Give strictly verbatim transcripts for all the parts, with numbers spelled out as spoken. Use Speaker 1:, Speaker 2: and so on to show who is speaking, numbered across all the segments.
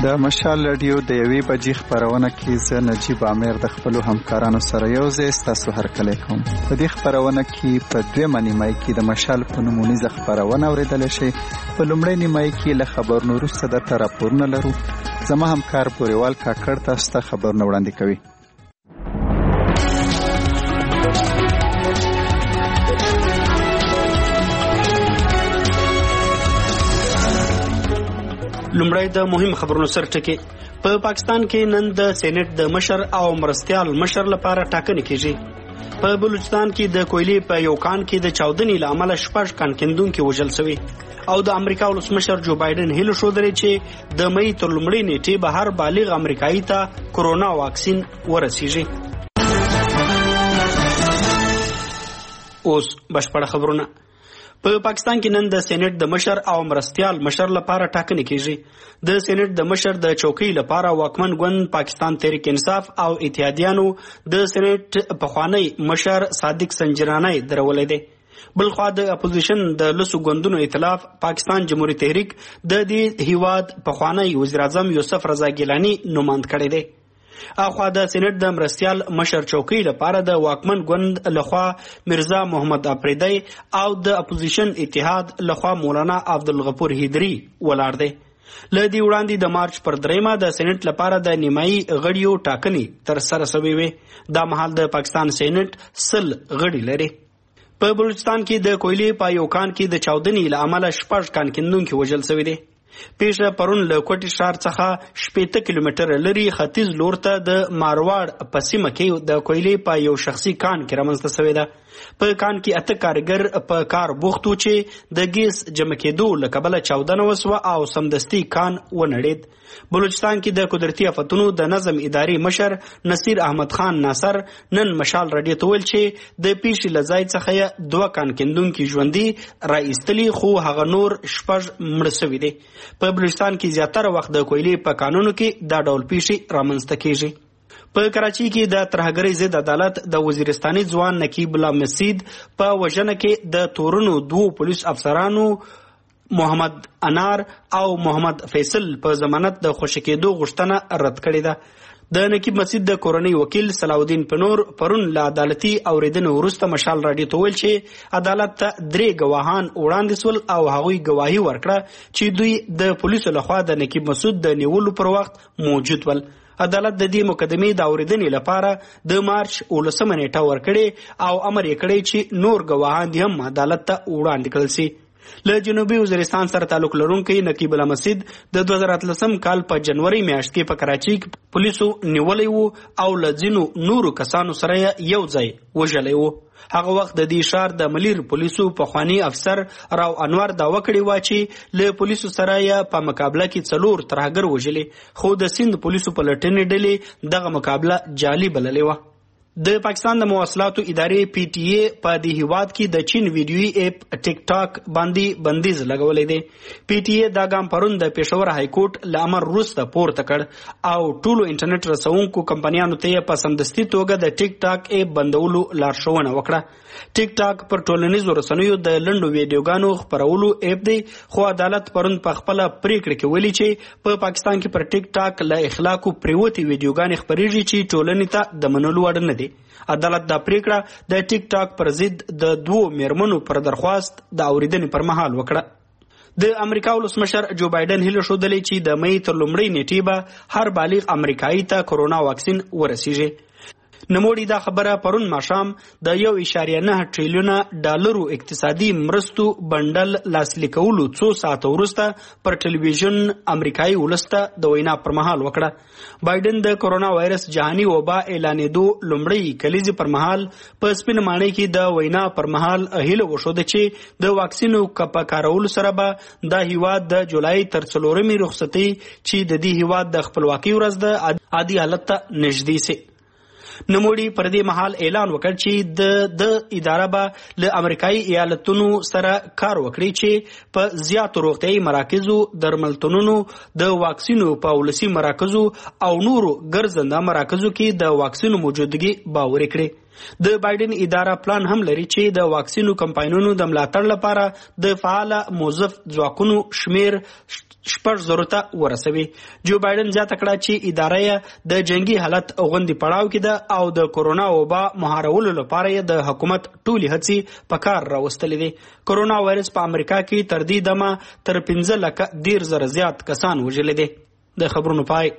Speaker 1: د مشال رادیو د یوې بجې خپرونه کې زه نجیب عامر د خپلو همکارانو سره یو ځای ستاسو هرکلی کوم. په دې خپرونه کې په دویمه نیمایي کې د مشال په نوم ونیزه خپرونه اورېدلی شئ. په لومړۍ نیمایي کې له خبرونو وروسته درته راپورونه لرو. زما همکار پوریوال کاکړ تاسو ته خبرونه وړاندې کوي.
Speaker 2: لومړی د مهم خبرونو سر ټکی. په پاکستان کې نن د سېنات د مشر او مرستیال مشر لپاره ټاکنې کیږي. په بلوچستان کې د کویلې په یو کان کې د چاودنې له امله شپږ کان کیندونکي وژل شوي او د امریکا ولسمشر جو بایدن هیله ښودلې چې د مئی تر لومړۍ نیټې به هر بالغ امریکایي ته کورونا واکسین ورسیږي. اوس بشپړ خبرونه. په پاکستان کې نن د سېنات د مشر او مرستیال مشر لپاره ټاکنې کیږي. د سېنات د مشر د چوکۍ لپاره واکمن ګوند پاکستان تحریک انصاف او اتحادیانو د سېنات پخوانی مشر صادق سنجرانی درولې دی. بلخوا د اپوزیشن د لسو ګوندونو ائتلاف پاکستان جمهوریت تحریک د دې هیواد پخوانی وزیر اعظم یوسف رضا ګیلانی نوماند کړی دی. اخوا د سېنات د مرستیال مشر چوکۍ لپاره د واکمن ګوند لخوا مرزا محمد افریدی او د اپوزیشن اتحاد لخوا مولانا عبدالغفور هیدری ولاړ دی. له دې وړاندې د مارچ پر دریمه د سېنات لپاره د نیمایي غړیو ټاکنې تر سره شوې وې. دا مهال د پاکستان سېنات سل غړي لري. په بلوچستان کې د کویلې په یو کان کې د چاودنې له امله شپږ کان کیندونکي وژل شوي دي. پیشه پرون له کوټي ښار څخه شپېته کیلومتره لري ختیځ لور ته د مارواړ په سیمه کې د کویلې په یو شخصي کان کې رامنځته شوې ده. په کان کې اته کارګر په کار بوخت وو چې د ګیس جمع کېدو له کبله چاودنه وسوه او سمدستي کان ونړېد. بلوچستان کې د قدرتي آفتونو د نظم اداري مشر نصیر احمد خان ناصر نن مشال رادیو ته ویل چې د پیښې له ځای څخه دوه کان کیندونکي ژوندي راایستلي خو هغه نور شپږ مړه شوي دي. په بلوچستان کې زیاتره وخت د کویلې په کانونو کې دا ډول پیښې رامنځته کیږي. په کراچۍ کې د ترهګرۍ ضد عدالت د وزیرستاني ځوان نقیب الله مسید په وژنه کې د تورنو دوو پولیس افسرانو محمد انار او محمد فیصل په ضمانت د خوشی کېدو غوښتنه رد کړې ده. د نقیب مسید د کورنۍ وکیل صلاح الدین پنور پرون له عدالتي اوریدنې وروسته مشال راډیو ته ویل چې عدالت ته درې ګواهان وړاندې سول او هغوی ګواهي ورکړه چې دوی د پولیسو لخوا د نقیب مسعود د نیولو پر وخت موجود ول. عدالت د دې مقدمې د اوریدنې لپاره د مارچ اوولسمه نیټه ورکړې او امر یې کړی چې نور ګواهان دې هم عدالت ته وړاندې کړل شي. له جنوبي وزیرستان سره تعلق لرونکی نقیب الله مسید د دوه زره اتلسم کال په جنوري میاشت کې په کراچۍ کې پولیسو نیولی وو او له ځینو نورو کسانو سره یو ځای وژلی وو. هغه وخت د دې ښار د ملیر پولیسو پخوانی افسر راو انور دعوه کړې وه چې له پولیسو سره یې په مقابله کې څلور ترهګر وژلي خو د سند پولیسو په لټنې ډلې دغه مقابله جعلي بللې وه. د پاکستان د مواصلاتو ادارې پی ټي اي په دې هیواد کې د چین ویډیوي اپ ټیک ټاک باندې بندیز لګولې دی. پی ټي اي دا ګام پرون د پېښور های کورټ له امر وروسته پورته کړ او ټولو انټرنیټ رسونکو کمپنیانو ته یې په سمدستي توګه د ټیک ټاک اپ بندولو لارښوونه وکړه. ټیک ټاک پر ټولنیزو رسنیو د لنډو ویډیوګانو خپرولو اپ دی خو عدالت پرون په خپله پریکړه کې ویلي چې په پاکستان کې پر ټیک ټاک له اخلاقو پریوتې ویډیوګانې خپریږي چې ټولنې ته د منلو وړ نه دي. عدالت دا پریکړه د ټیک ټاک پر ضد د دوو میرمنو پر درخواست د اوریدنې پر مهال وکړه. د امریکا ولسمشر جو بایدن هیله ښودلې چې د مئی تر لومړۍ نیټې به هر بالغ امریکایي ته کورونا واکسین ورسیږي. نوموړي دا خبره پرون ماښام د یو اعشاریه نه ټریلیونه ډالرو اقتصادي مرستو بنډل لاسلیک کولو څو ساعته وروسته پر ټلویزیون امریکایي ولس ته د وینا پر مهال وکړه. بایدن د کورونا وایرس جهاني وبا اعلانېدو لومړۍ کلیزې پر مهال په سپین ماڼۍ کې د وینا پر مهال هیله وښوده چې د واکسینو په کارولو سره به دا هیواد د جولای تر څلورمې رخصتۍ چې د دې هیواد د خپلواکۍ ورځ ده عادي حالت ته نږدې سي. نوموړي پر دې مهال اعلان وکړ چې د د اداره به له امریکایي ایالتونو سره کار وکړي چې په زیاتو روغتیایي مراکزو، درملتونونو، د واکسینو په ولسي مراکزو او نورو ګرځنده مراکزو کې د واکسینو موجودګي باوري کړي. د بایدن اداره پلان هم لري چې د واکسینو کمپاینونو د ملاتړ لپاره د فعال موظف ځواکونو شمیر شپږ زرو ته ورسوي. جو بایدن زیاته کړه چې اداره یې د جنگي حالت غوندې پړاو کې ده او د کورونا وبا مهارولو لپاره یې د حکومت ټولې هڅې په کار راوستلې دي. کورونا وایرس په امریکا کې تر دې دمه تر پنځه لکه ډیر زره زیات کسان وژلي دي. د خبرونو پای.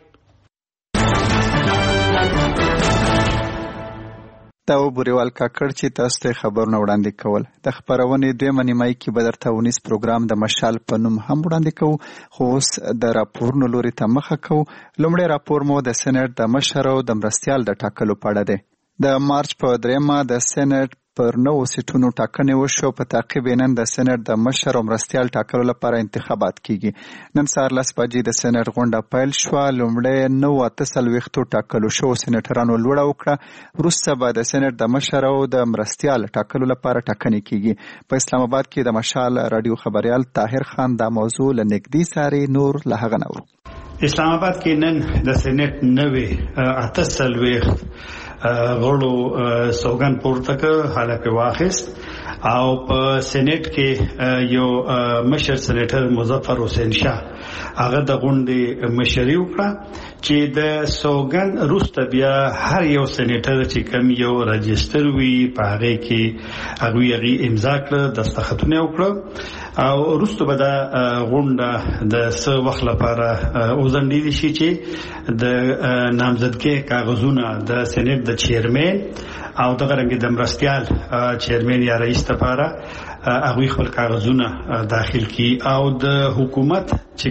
Speaker 1: دا و بوریوال کاکړ چې تاسو ته خبرونه وړاندې کول. د خبرونې دویمه نیمایي کې به درته ونیس پروګرام د مشال په نوم هم وړاندې کوو، خو اوس د راپورونو لوري ته مخه کوو. لومړی راپور مو د سېنات د مشر او د مرستیال د ټاکلو په اړه دی. د مارچ په دریمه د سېنات پر نو سیټونو ټاکنې وشو. په تعقیب نن د سېنات د مشر او مرستیال ټاکلو لپاره انتخابات کیږي. نن سهار لس بجې د سېنات غونډه پیل شوه. لومړی نو اته څلوېښتو ټاکلو شوو سېناټرانو لوړه وکړه. وروسته به د سېنات د مشر او د مرستیال ټاکلو لپاره ټاکنې کیږي. په اسلام آباد کې د مشال رادیو خبریال طاهر خان دا موضوع له نږدې څاري. نور له هغه نه ورو.
Speaker 3: اسلام آباد کې نن د سېنات نوې اته څلوېښت غړو سوګند پورته کړ، حلقه واخیست او په سېنات کې یو مشر سېنیټر مظفر حسین شاه هغه د غونډې مشري وکړه چې د سوګند وروسته بیا هر یو سېنیټر چې کوم یو رجستر وي په هغه کې هغه یې امضا کړ، دستخطونه وکړه او وروسته به دا غونډه د څه وخت لپاره وزندې شي چې د نامزدګۍ کاغذونه د سېنات د چیرمن او دغه رنګ د مرستیال چیرمن یا رئیس لپاره هغه خپل کاغذونه داخل کی او د حکومت چې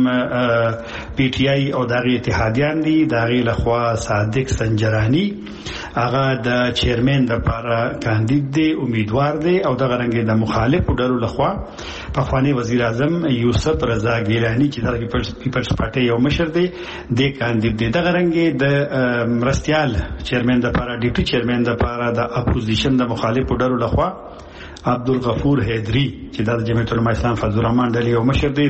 Speaker 3: کوم پی ټی آی او دغه اتحادیان دي دغه لخوا صادق سنجرانی هغه د چیرمن لپاره کاندید دی، امیدوار دی او دغه رنګ د مخالفو ډلو لخوا په خوانی وزیر اعظم یوسف رضا ګیلانی چې د پیپلز پارټي یو مشر دی د کاندید دی. دغه رنګ د مرستیال چیرمن لپاره ډیپټي چیرمن لپاره د اپوزیشن د مخالفو ډلو لخوا عبدالغفور حیدری چې د جمعیت العلماء اسلام فضل الرحمن ډلې یو مشر دی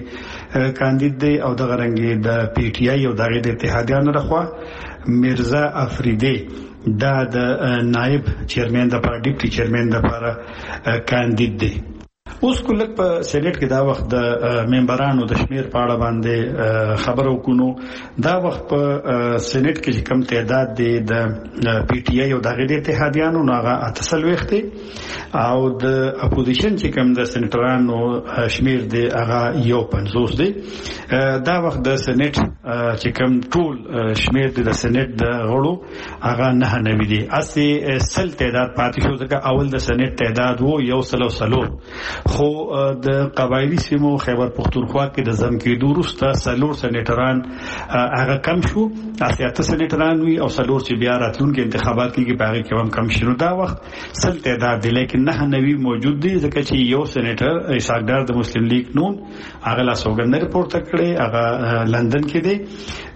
Speaker 3: د کاندید دی او دغه رنګ د پی ټی آی او دغه د اتحادیانو لخوا مرزا افریدی دا د نائب چیرمن لپاره ډیپټي چیرمن لپاره کاندید دی. اوس کله په سېنات کې دا وخت د ممبرانو د شمیر په اړه باندې خبرو کونو. دا وخت په سېنات کې کم تعداد دی د پی ټی آی او دغه د اتحادیانو هغه اته څلوېښت او د اپوزیشن چې کم د سېنټرانو شمیر دی هغه یو پنځوس دی. دا وخت د سېنات چې کم ټول شمیر دی د سېنات د غړو هغه نه نوي دی. اسی سل تعداد پاتې شو ځکه اول د سېنات تعداد وو یو سلو سلو، خو د قبایلی سیمو خیبر پختونخوا کې د ځم کېدو وروسته څلور سېنیټران هغه کم شو، اته سېنیټران وي او څلور چې بیا راتلونکي انتخابات کېږي په هغه کې هم کم شنو. دا وخت سل تعداد دی لیکن نه نوي موجود دی ځکه چې یو سېنیټر اسحاق د مسلم لیگ نون هغه لا سوګند رپورټ کړی هغه لندن کې دی.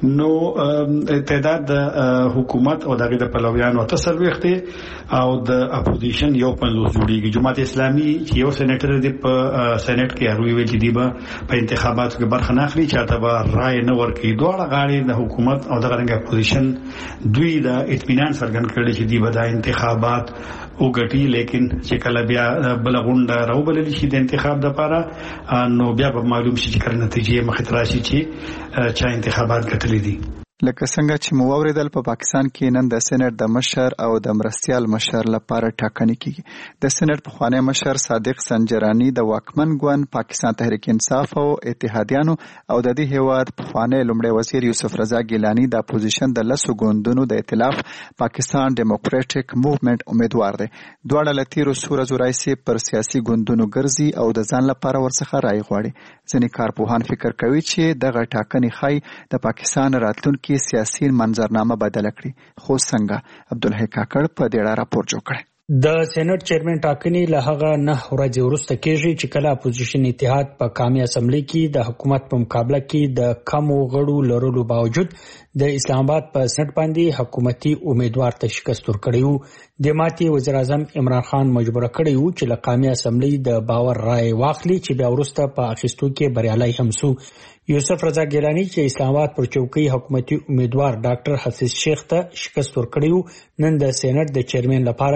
Speaker 3: نو تعداد د حکومت او دغه د پلویانو اته څلوېښت او د اپوزیشن یو پنځوس جوړیږي. جماعت اسلامي چې یو سېنیټر دی په سېنات کې هغه ویل چې دی به په انتخاباتو کې برخه نه اخلي، چاته به رائے نه ورکړي. دواړه غاړې د حکومت او دغه رنګ اپوزیشن دوی د اطمینان څرګند کړي چې دی به د انتخابات وګټي، لیکن چې کله بیا بل غونډه راوبلل شي د انتخاب لپاره نو بیا به معلوم شي چې کله نتیجې مخې ته راشي چې چا انتخابات ګټلي دي.
Speaker 1: لکه څنګه چې مو واوریدل په پاکستان کې نن د سېنات د مشر او د مرستیال مشر لپاره ټاکنې کیږي. د سېنات پخوانی مشر صادق سنجرانی د واکمن ګوند پاکستان تحریک انصاف او اتحادیانو او د دې هیواد پخوانی لومړی وزیر یوسف رضا ګیلانی د اپوزیشن د لسو ګوندونو د ائتلاف پاکستان ډیموکراټیک موومېنټ امیدوار دی. دواړه له تیرو څو ورځو راهیسې پر سیاسي ګوندونو ګرځي او د ځان لپاره ورڅخه رایې غواړي. ځینې کارپوهان فکر کوي چې دغه ټاکنې ښایي د پاکستان راتلونکي سیاسي منظرنامه بدله کړي. خو څنګه عبدالحی کاکړ په دې اړه راپور جوړ کړی.
Speaker 4: د سېنات چیرمن ټاکنې له هغه نه ورځې وروسته کېږي چې کله اپوزیشن اتحاد په قومي اسمبلی کې د حکومت په مقابله کې د کمو غړو لرلو باوجود د اسلام آباد په سېنات باندې حکومتي امیدوار ته شکست ورکړی وو. د ماتې وزیر اعظم عمران خان مجبور کړی وو چې له قومي اسمبلی د باور رائے واخلي چې بیا وروسته په اخیستو کې بریالي هم سو. یوسف رضا ګیلانی چې اسلام آباد پر چوکۍ حکومتي امیدوار ډاکټر حفیظ شیخ ته شکست ورکړی وو، نن د سېنات د چیرمن لپاره د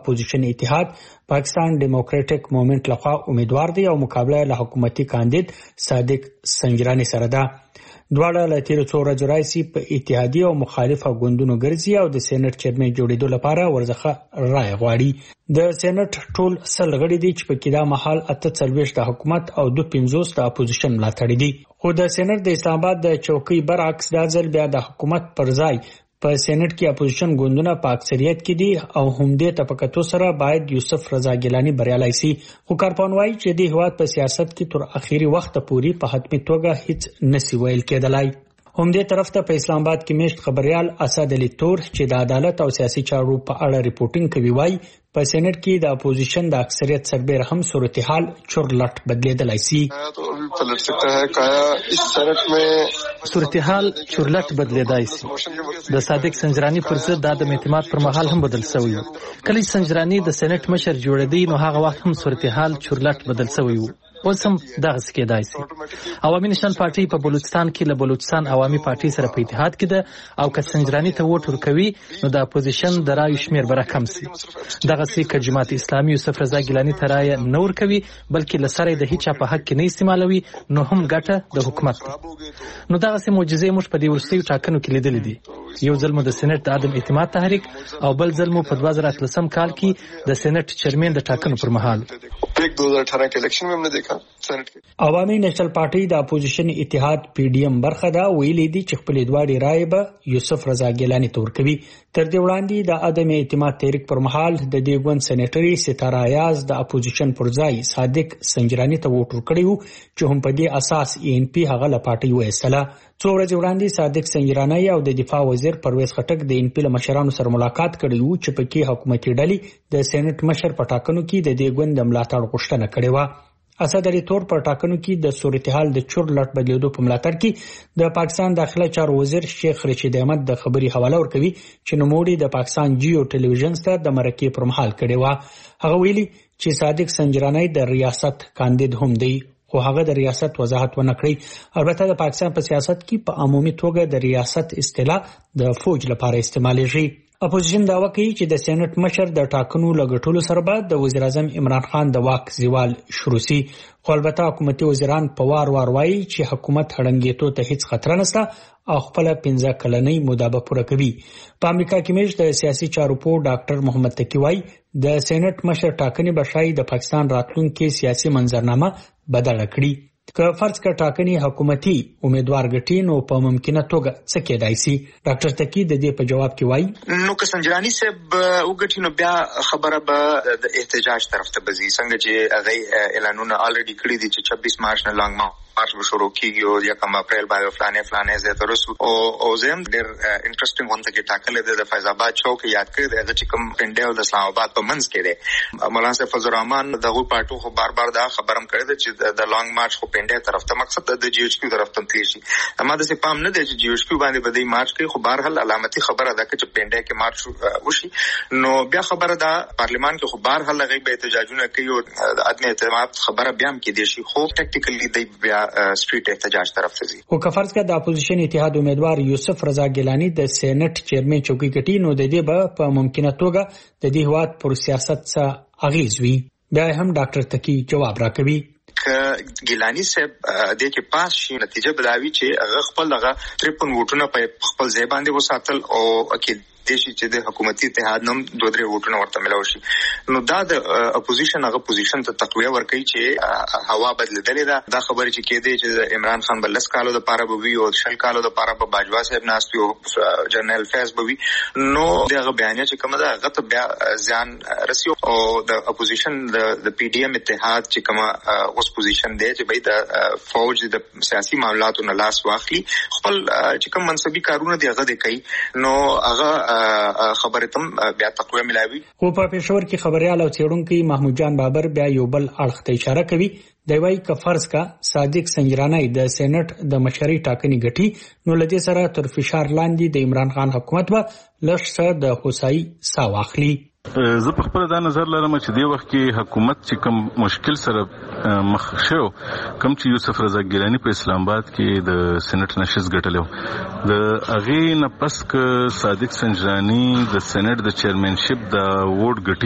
Speaker 4: اپوزیشن اتحاد پاکستان ډیموکراټک موومېنټ لخوا امیدوار دی او مقابله له حکومتي کاندید صادق سنجرانی سره ده. دواړه له تیرو څو ورځو راهیسې په اتحادي او مخالفه ګوندونو ګرځي او د سېنات چیرمن جوړېدو لپاره ورڅخه رای غواړي. د سېنات ټول سل غړي دي چې په کې دا مهال اته څلوېښت د حکومت او دوه پنځوس د اپوزیشن ملاتړي دي. خو د سېنات د اسلام آباد د چوکۍ برعکس دا ځل بیا د حکومت پر ځای په سېنات کې اپوزیشن ګوندونه په اکثریت کې دي او همدې طبقاتو سره باید یوسف رضا ګیلانی بریالي شي. خو کارپوهان وایي چې د هیواد په سیاست کې تر اخیری وخت پورې په حتمي توګه هیڅ نسی ویل کېدلای. همدې طرف ته په اسلام آباد کې میشت خبريال اسد علي تور چې د عدالت او سیاسي چارو په اړه ریپورتینګ کوي وایي په سېنات کې د اپوزیشن د اکثریت سربېره هم صورتحال چورلټ بدلیدلای شي.
Speaker 5: पलट सकता है काया इस सेनेट में
Speaker 6: صورتحال چورلټ بدلیدای شي. د صادق سنجرانی پر ضد د عدم اعتماد پر مهال هم بدل شوی و. کله سنجرانی د سېنات مشر جوړېدی نو هغه وخت هم صورتحال چورلټ بدل شوی و. اوس هم دغه څه کېدای شي. عوامي نشان پارټي په بلوچستان کې له بلوچستان عوامي پارټي سره په اتحاد کې ده او که سنجرانی ته ووټ ورکوي نو د اپوزیشن د رایو شمیر به راکم شي. دغه څه که جماعت اسلامي یوسف رضا ګیلانی ته رایه نه ورکوي بلکې له سره د هیچا په حق کې نه استعمالوي نو هم ګټه د حکومت ده. نو دغه څه معجزې موږ په دې وروستیو ټاکنو کې لیدلې دي. یو ځل مو د سېنات د عدم اعتماد تحریک او بل ځل مو په دوه زره اتلسم کال کې د سېنات چیرمن د ټاکنو پر مهال.
Speaker 5: دو हज़ार अठारह के इलेक्शन में हमने देखा सेनेट के
Speaker 4: عوامي نېشنل پارټي د اپوزیشن اتحاد پی ډی ایم برخه دا ویلې دي چې خپل دواړي رائے به یوسف رضا ګیلانی تور کوي. تر دې وړاندې د عدم اعتماد تحریک پر مهال د دې ګوند سېنیټري ستاره ایاز د اپوزیشن پر ځای صادق سنجرانی ته ووټ ورکړی وو چې هم په دې اساس ای ان پی هغه له پارټي وایستله. څو ورځې وړاندې صادق سنجرانی او د دفاع وزیر پرویز خټک د ان پی له مشرانو سره ملاقات کړی وو چې په کې حکومتي ډلې د سېنات مشر په ټاکنو کې د دې ګوند د ملاتړ غوښتنه کړې و. اسد علي تور پر ټاکنو کې د صورتحال د چورلټ بدلیدو په ملاتړ کې د پاکستان داخله چارو وزیر شیخ رشید احمد د خبري حواله ورکوي چې نوموړي د پاکستان جیو ټلویزیون سره د مرکې پر مهال کړي و. هغه ویلي چې صادق سنجرانی د ریاست کاندید هم دی خو هغه د ریاست وضاحت ونه کړی. البته د پاکستان په سیاست کې په عمومي توګه د ریاست اصطلاح د فوج لپاره استعمالېږي. اپوزیشن دعوا کوي چې د سېنات مشر د ټاکنو لګټلو سره بعد د وزیر اعظم عمران خان د واک زوال شروع شي. خو البته حکومتي وزیران په وار وار وایي چې حکومت هړنګېدو ته هیڅ خطر نشته او خپل پنځه کلنۍ موده به پوره کوي. په امریکا کې میش د سیاسي چارو په ډاکټر محمد تقی وایي د سېنات مشر ټاکنې به شاید د پاکستان راتلونکي سیاسي منظرنامه بدل کړي. که فرض کړه ټاکنې حکومتي امیدوار ګټي نو په ممکنه توګه څه کېدای شي. ډاکټر تقی د دې په جواب کې وایي
Speaker 7: نو که سنجرانی صاحب وګټي نو بیا خبره به د احتجاج طرف ته بځي څنګه چې هغه اعلانونه الریډي کړی دي چې छब्बीस مارچ نه لانګ مارچ به شروع کیږي او یا کوم اپریل باندې فلانه فلانه زه تر اوسه او او زم ډېر انټرېسټینګ ونته کې ټاکل دي د فیض آباد چوک یاد کړی دی چې کوم پنده او د اسلام آباد په منځ کې دی. مولانا سیف فضل الرحمن دغه پارټو خو بار بار دا خبرم کړی دی چې د لانګ مارچ خو پنده طرف ته مقصد د جی ایچ کیو طرف ته تیر شي. اما د سپام نه دی چې جی ایچ کیو باندې بدی مارچ کوي خو بهر حل علامتي خبره ده چې پنده کې مارچ وشي نو بیا خبره ده پارلیمان کې خو بهر حل غي به احتجاجونه کوي او د عدم اعتماد خبره بیا هم کې دي شي خو ټیکټیکلی دی بیا سټریټ احتجاج طرف ته ځي.
Speaker 4: خو که فرض کړه د اپوزیشن اتحاد امیدوار یوسف رضا ګیلانی د سېنات چیرمن چوکۍ ګټي نو د دې به په ممکنه توګه د دې هواد پر سیاست څخه اغیز وي. بیا هم ډاکټر تقی جواب راکوي
Speaker 7: که ګیلانی صاحب د کې پاس شي نتیجه بداوي چې هغه خپل دغه تریپن ووټونه په خپل ځای باندې وساتل او اکید دیشي چې د حکومتي اتحاد نوم دوه درې ووټونه ورته ملو شي نو دا د اپوزیشن هغه پوزیشن ته تقویه ورکوي چې هوا بدلېدلې ده. دا خبرې چې کېدې چې عمران خان بلس کالو د پاره به وي او شل کالو د پاره به باجوا صاحب ناستي او جنرال فیض به وي نو دغه بیانیه چې کومه ده هغه ته بیا ځان رسي او د اپوزیشن د پی ډی ایم اتحاد چې کومه اوس پوزیشن دی چې به د فوج د سیاسي معاملاتو نه لاس واخلي خپل چې کوم منصبي کارونه دی هغه کوي نو هغه خبره تم بیا تقویه ملاوي.
Speaker 4: خو په پېښور کې خبريال او څېړونکو محمود جان بابر بیا یو بل اړخ ته اشاره کوي. دی وايي که فرض کا صادق سنجرانی د سېنات د مشري ټاکنې ګټي نو لدې سره تر فشار لاندې د عمران خان حکومت به لږ څه د هوساي سا واخلي.
Speaker 8: زه په خپل دا نظر لرم چې دی وخت کې حکومت چې کوم مشکل سره مخ شو کوم چې یوسف رضا ګیلانی په اسلام آباد کې د سېنات نشست ګټلو د اغه نه پس ک صادق سنجرانی د سېنات د چیرمنشپ د ووټ ګټي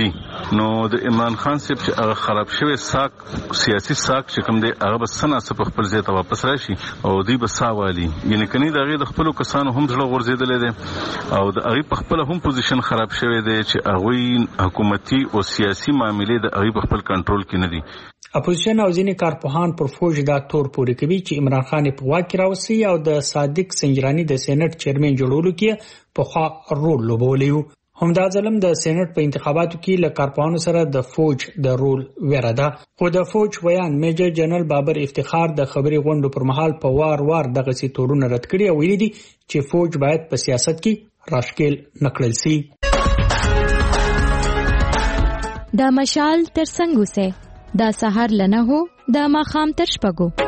Speaker 8: نو د عمران خان صاحب چې هغه خراب شوی ساک سیاسي ساک چې کوم دی هغه بس سنا په خپل ځای ته واپس راشي او دوی به ساوالي یعنی کني د هغه د خپل کسانو هم ځړه ورزيدل دي او د هغه په خپل هم پوزیشن خراب شوی دی چې هغه حکومتي او سیاسي معاملې د هغه په خپل کنټرول کې نه دي.
Speaker 4: اپوزیشن او ځینې کارپوهان پر فوج دا تور پورې کوي چې عمران خان په واک کې راوسی او د صادق سنجرانی د سېنات چیرمن جوړولو کې په خوا رول لوبولی و. همدا ځلم د سېنات په انتخاباتو کې له کارپوهانو سره د فوج د رول ویره ده. خو د فوج ویان میجر جنرال بابر افتخار د خبري غونډو پر مهال په وار وار دغه سي تورونه رد کړي او ویلي دي چې فوج باید په سیاست کې راشکیل نکړل سي.
Speaker 9: د مشال تر څنګه سه دا سحر لنه هو د ماخام تر شپګو.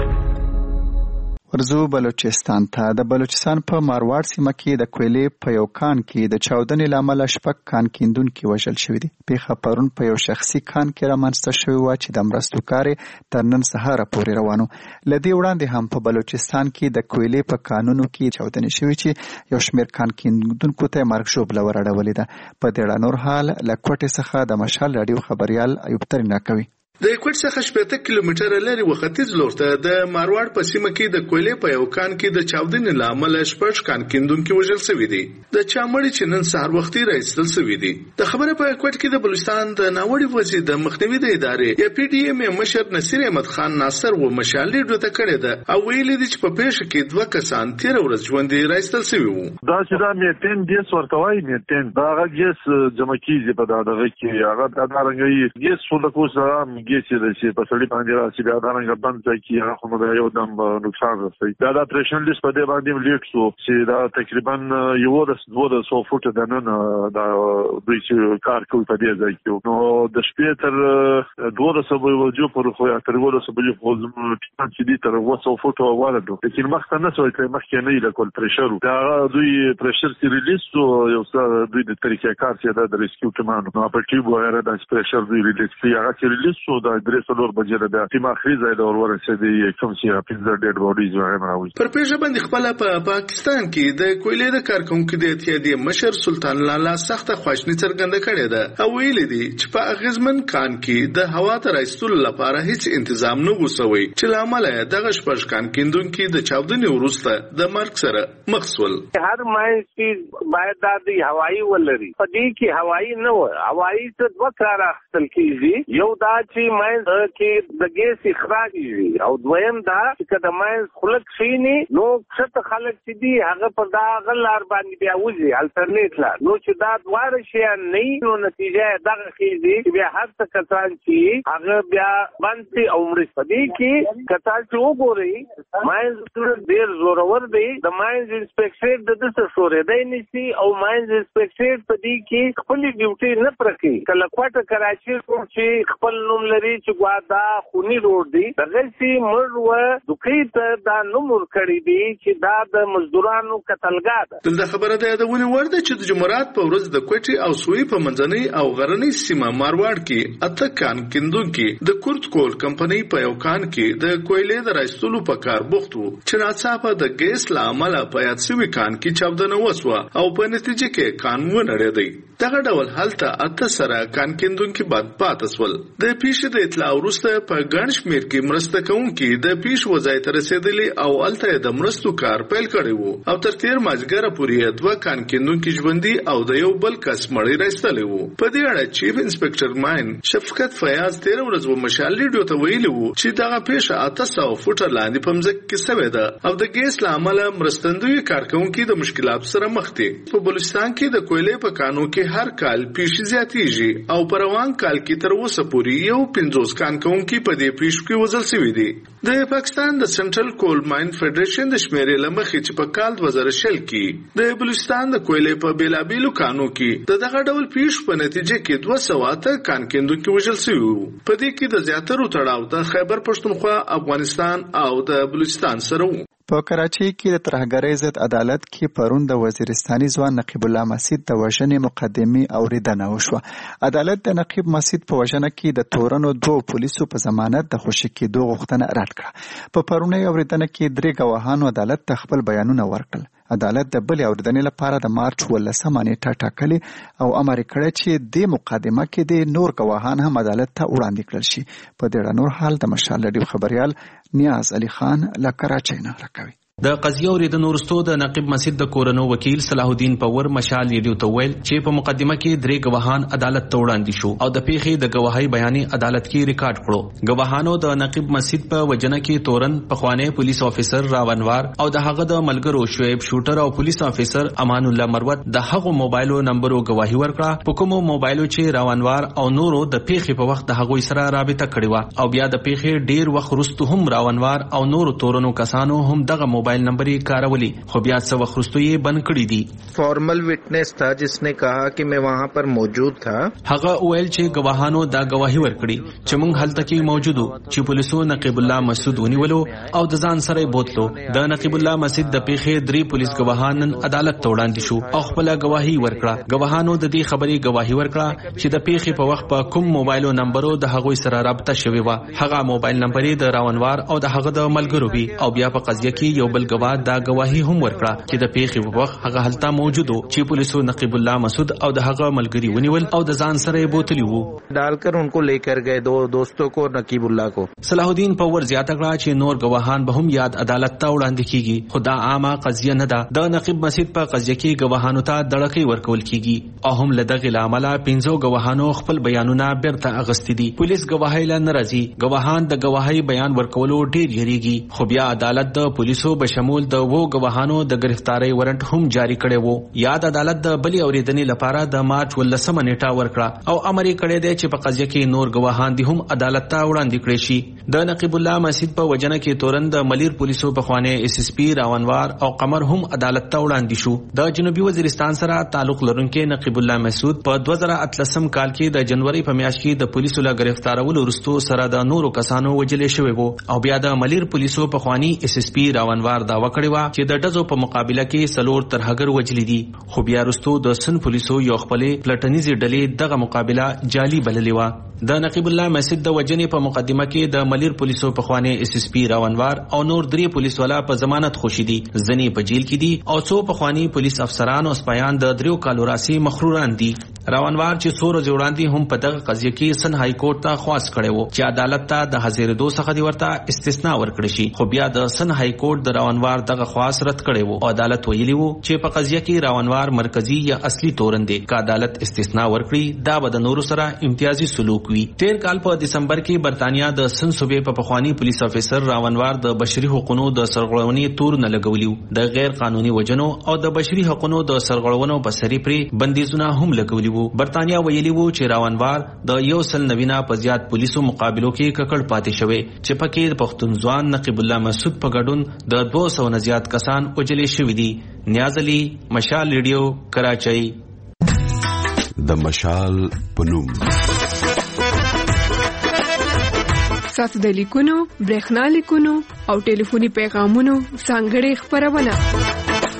Speaker 1: ورزو بلوچستان ته. د بلوچستان په مارواړ سیمه کې د کویلې په یو کان کې د چاودنې لامل شپږ کان کیندونکي وژل شوي دي. پیښه پرون په یو شخصي کان کې رامنځته شوی و چې د مرستو کارې تر نن سهار پورې روانو. لدې وړاندې هم په بلوچستان کې د کویلې په کانونو کې چاودنې شوی چې یو شمېر کان کیندونکو ته مرګ ژوبله ورړولې ده. په دې اړه نور حال له کوټې څخه د مشال راډیو خبريال ایوب ترینه کوي.
Speaker 10: د کوټ څخه شپږ کیلومتره لري وختیځ لور ته د مارواړ په سیمه کې د کویلې په یو کان کې د چاودنې لامل شپږ کان کیندونکي وژل شوي دي. د چامړي چې نن سهار وختي راځل شوي دي. د خبره په کوټ کې د بلوچستان د ناوړي وزیر د مخنیوي د ادارې یا پی ډی ایم مشر نصیر احمد خان ناصر و مشال ډیډو ته کړی ده او ویلي دي چې په پیښه کې دوه کسان تیر ورځ ژوندي راځل شوي وو.
Speaker 11: دا چې دا میتین ګیس ورتوي میتین دا هغه ګیس جمع کیږي په دغه کې هغه د رنګي ګیس څو کو سره ګیس چې په سړي باندې راځي بیا دا رنګ باندې چې هغه خو د یو دم نقصان رسي. دا د اپریشن لیست په دې باندې لیک شو چې دا تقریبا یو د دوه سو فوټ د نن دا دوی چې کار کوي په دې ځای کې نو د شپې تر دوه سو وجو پر خو تر دوه سو وجو خو چې دي تر دوه سو فوټ والدو لیکن مخ نه سوي چې مخ کې نه لکول پرشر دا دوی پرشر چې ریلیز شو یو څه دوی د طریقې کار چې د ریسکیو کمانډ نو په ټیبو هغه د پرشر دوی ریلیز کړي هغه چې ریلیز شو دا درې څلور بجې ده چې ماخري ځای د ورورسېدي کوم چې پنځه ډېډ باډیز راوړي.
Speaker 10: پر پیښه باندې خپل په پاکستان کې د کویلې د کارکونکو د اتحادیې مشر سلطان لالا سخت خواشنی څرګنده کړې ده او ویلي دي چې په اغیزمن کان کې د هوا تر ایستلو لپاره هیڅ تنظیم نه وسوي چې لامل یې دغه شپږ کان کیندونکو د چاودنې وروسته د مرګ سره مخ شول.
Speaker 12: هر مایسټ باید د هوایی ولري په دې کې هوایی نه و هوایی څه دوه کار اخیستل کیږي یو دا چې مای کې د ګیس اخراج وي او دویم دا چې کله مای خلک شینی نو څه خلک چې دی هغه په دا غلار باندې بیا وځي الټرنیټ لا نو چې دا دوار شي نه نو نتیجه دغه کیږي چې بیا هر څه کسان چې هغه بیا باندې عمر سپدي کې کسان چې وګوري مای ډیر زورور دی د مای انسپکټر د دسه شورې دی نشي او مای انسپکټر په دې کې خپل ډیوټي نه پرکې کله کوټه کراچي چې خپل نوم لري چې دا خونی روډ دی دغه سي مرو دوکې ته دا نومور کړی دی چې دا د مزدورانو قتلګاه ده.
Speaker 10: دلته خبره ده یادونه ورده چې د جمهوریت په ورځ د کوټي او سوی په منځنۍ او غرنۍ سیمه مارواړ کې اته کان کیندونکو د کورت کول کمپنۍ په یو کان کې د کویلې د راځلو په کار بوخت وو چې ناڅاپه د ګیس لامل په یاد سوی کان کې چاودنه وسوه او په نتیجه کې کان ونړېدی. دغه ډول حالت اته سره کان کیندونکو بد پاتسول. د پیښې د اطلاع وروسته په ګڼ شمېر کې مرسته کوونکي د پیښ وځای ته رسیدلي او الته د مرستو کار پیل کړی وو او تر تیر مازګره پورې دوه کان کیندونکي ژوندي او د یو بل کس مړی راځتلی وو. په دې اړه چیف انسپکټر ماین شفقت فیاض تیر ورځ و مشال ریډیو ته ویلي وو چې دغه پیښه اته سوه فوټه لاندې په مځکه کې شوې ده او د ګیس له امله مرستندوی کارکونکي د مشکلاتو سره مخ دي. په بلوچستان کې د کویلې په کانو کې هر کال پیښې زیاتېږي او په روان کال کې تر اوسه پورې یو پنځوس کان کوونکي په دې پیښو کې وژل شوي دي. د پاکستان د سنټرل کول ماین فدریشن د شمیرې له مخې چې په کال دوه زره شل کې د بلوچستان د کویلې په بیلابیلو کانو کې د دغه ډول پیښو په نتیجه کې دوه سوه اته کان کیندونکي وژل شوي وو. په دې کې د زیاترو تړاو د خیبر پښتونخوا افغانستان او د بلوچستان سره وو.
Speaker 1: په کراچۍ کې د ترهګرۍ ضد عدالت کې پرون د وزیرستاني ځوان نقیب الله مسعود د وژنې مقدمې اوریدنه وشوه. عدالت د نقیب مسعود په وژنه کې د تورنو دوه پولیسو په ضمانت د خوشي کېدو غوښتنه رد کړه. په پرونۍ اوریدنه کې درې ګواهانو عدالت ته خپل بیانونه ورکړل. عدالت د بلې اورېدنې لپاره د مارچ ولسمه نیټه ټاکلې او امر کړی چې د مقدمه کې د نور ګواهان هم عدالت ته وړاندې کړل شي. په دې اړه نور حال د مشال رادیو خبريال نیاز علي خان له کراچۍ نه راکوي.
Speaker 13: د قضیه اوریدنې وروسته د نقیب مسجد د کورنو وکیل صلاح الدین پور مشال ریډیو ته ویل چې په مقدمه کې درې ګواهان عدالت ته وړاندې شو او د پیښې د گواهی بیانې عدالت کې ریکارډ کړو. ګواهانو د نقیب مسجد په وجنه کې تورن پخوانی پولیس افیسر راونوار او د هغه د ملګرو شعیب شوټر او پولیس افیسر امان الله مروت د هغو موبایلو نمبرو گواهی ورکړه. په کومو موبایلو چې راونوار او نورو د پیښې په وخت د هغوی سره رابطه کړې و او بیا د پیښې ډیر وخت وروسته هم راونوار او نورو تورنو کسانو هم دغه موبایل نمبر کارولی خو بیا څه وخت وروسته یې بند کړی دي.
Speaker 14: فارمل وټنس تھا جس نے کہا کہ میں وہاں پر موجود تھا.
Speaker 13: هغه ویل چې گواهانو دا گواهی ورکړي چې موږ هلته کې موجود وو چې پولیسو نقیب الله مسعود ونیولو او د ځان سره بوتلو. د نقیب الله مسعود د پیښې درې پولیس گواهان عدالت ته وړاندې شو او خپل گواهی ورکړه. گواهانو د دې خبرې گواهی ورکړه چې د پیښې په وخت په کوم موبایلو نمبرو د هغوی سره رابطه شوی و. هغه موبایل نمبر د راونوار او د هغه د ملګرو وی او بیا په قضیه کې یو بل گواه دا گواهی هم ورکړه چې د پیښې په وخت هغه هلته موجود و چې پولیسو نقیب الله مسعود او د هغه ملګری ونیول او د ځان سره بوتلی وو.
Speaker 14: ډال کر ان کو لیکر گئے دو دوستوں کو نقیب الله کو.
Speaker 13: صلاح الدین پور زیاته کړه چې نور گواهان به هم یاد عدالت ته وړاندې کیږي. خدا عامه قضیه نه ده. د نقیب مسجد په قضیه کې گواهانو ته دړکې ورکول کیږي او هم لدغه لامل پنځو گواهانو خپل بیانونه بیرته اغستې دي. پولیس گواهی لا ناراضي. گواهان د گواهی بیان ورکولو ډیر یریږي خو بیا عدالت د پولیسو بشمول د وو گواهانو د گرفتاری وارنټ هم جاری کړي وو. یاد عدالت د بلی اوریدنې لپاره د مارچ ولسمه نیټه ورکړه او امر یې کړی دی چې په قضیه کې نور گواهان دي هم عدالت ته وړاندې کړي شي. د نقیب الله مسجد په وجنه کې تورن د ملیر پولیسو بخوانه اس اس پی راونوار او قمر هم عدالت ته وړاندې شو. د جنوبي وزیرستان سره تعلق لرونکي نقیب الله مسعود په دوه زره اتلسم کال کې د جنوري په میاشت کې د پولیسو له گرفتارولو وروسته سره د نورو کسانو وجلې شوی وو او بیا د ملیر پولیسو بخوانی اس اس پی راونوار دا وکړی و چې د ډزو په مقابله کې سلور ترهګر وجلی دي. خو بیا وروسته د سن پولیسو یو خپل پلټنیزي ډلې دغه مقابله جعلي بللې و. د نقیب الله مسجد د وجنې په مقدمه کې د ملیر پولیسو په خوانه اس اس پی راونوار او نور درې پولیس والا په ضمانت خوشي دي. ځنې په جیل کې دي او څو په خواني پولیس افسران او سپایان د دریو کالو راسي مخروران دي. راونوار چې څو ورځې وړاندې هم په دغه قضیه کې سن های کورټ ته خواست کړي وو چې عدالت ته د حاضرېدو څخه دی ورته استثناء ورکړي شي. خو بیا د سن های کورټ د راونوار دغه خواست رد کړي وو او عدالت ویلي وو چې په قضیه کې راونوار مرکزی یا اصلي تورن دی. که عدالت استثناء ورکړي دا به د نورو سره امتیازي سلوک وي. تیر کال په دسمبر کې برتانیا د سن صوبې په پخوانی پولیس افیسر راونوار د بشري حقوقو د سرغړونې تور نه لګولیو. د غیر قانوني وجنو او د بشري حقوقو د سرغړونو په سری پرې بندیزونه هم لګولیو. برتانیا ویلي وو چې راونوار د یو سل نوینا په زیات پولیسو مقابلو کې ککړ پاتې شوی چې پکې پښتون ځوان نقیب الله مسعود په ګډون د دوه سوو نه زیات کسان وجلې شوی دي. نیاز علي، مشال ریډیو، کراچۍ.
Speaker 15: د مشال پنوم
Speaker 16: ساسو د لیکونو، برېښنا لیکونو او ټلیفوني پیغامونو ځانګړې خبرونه.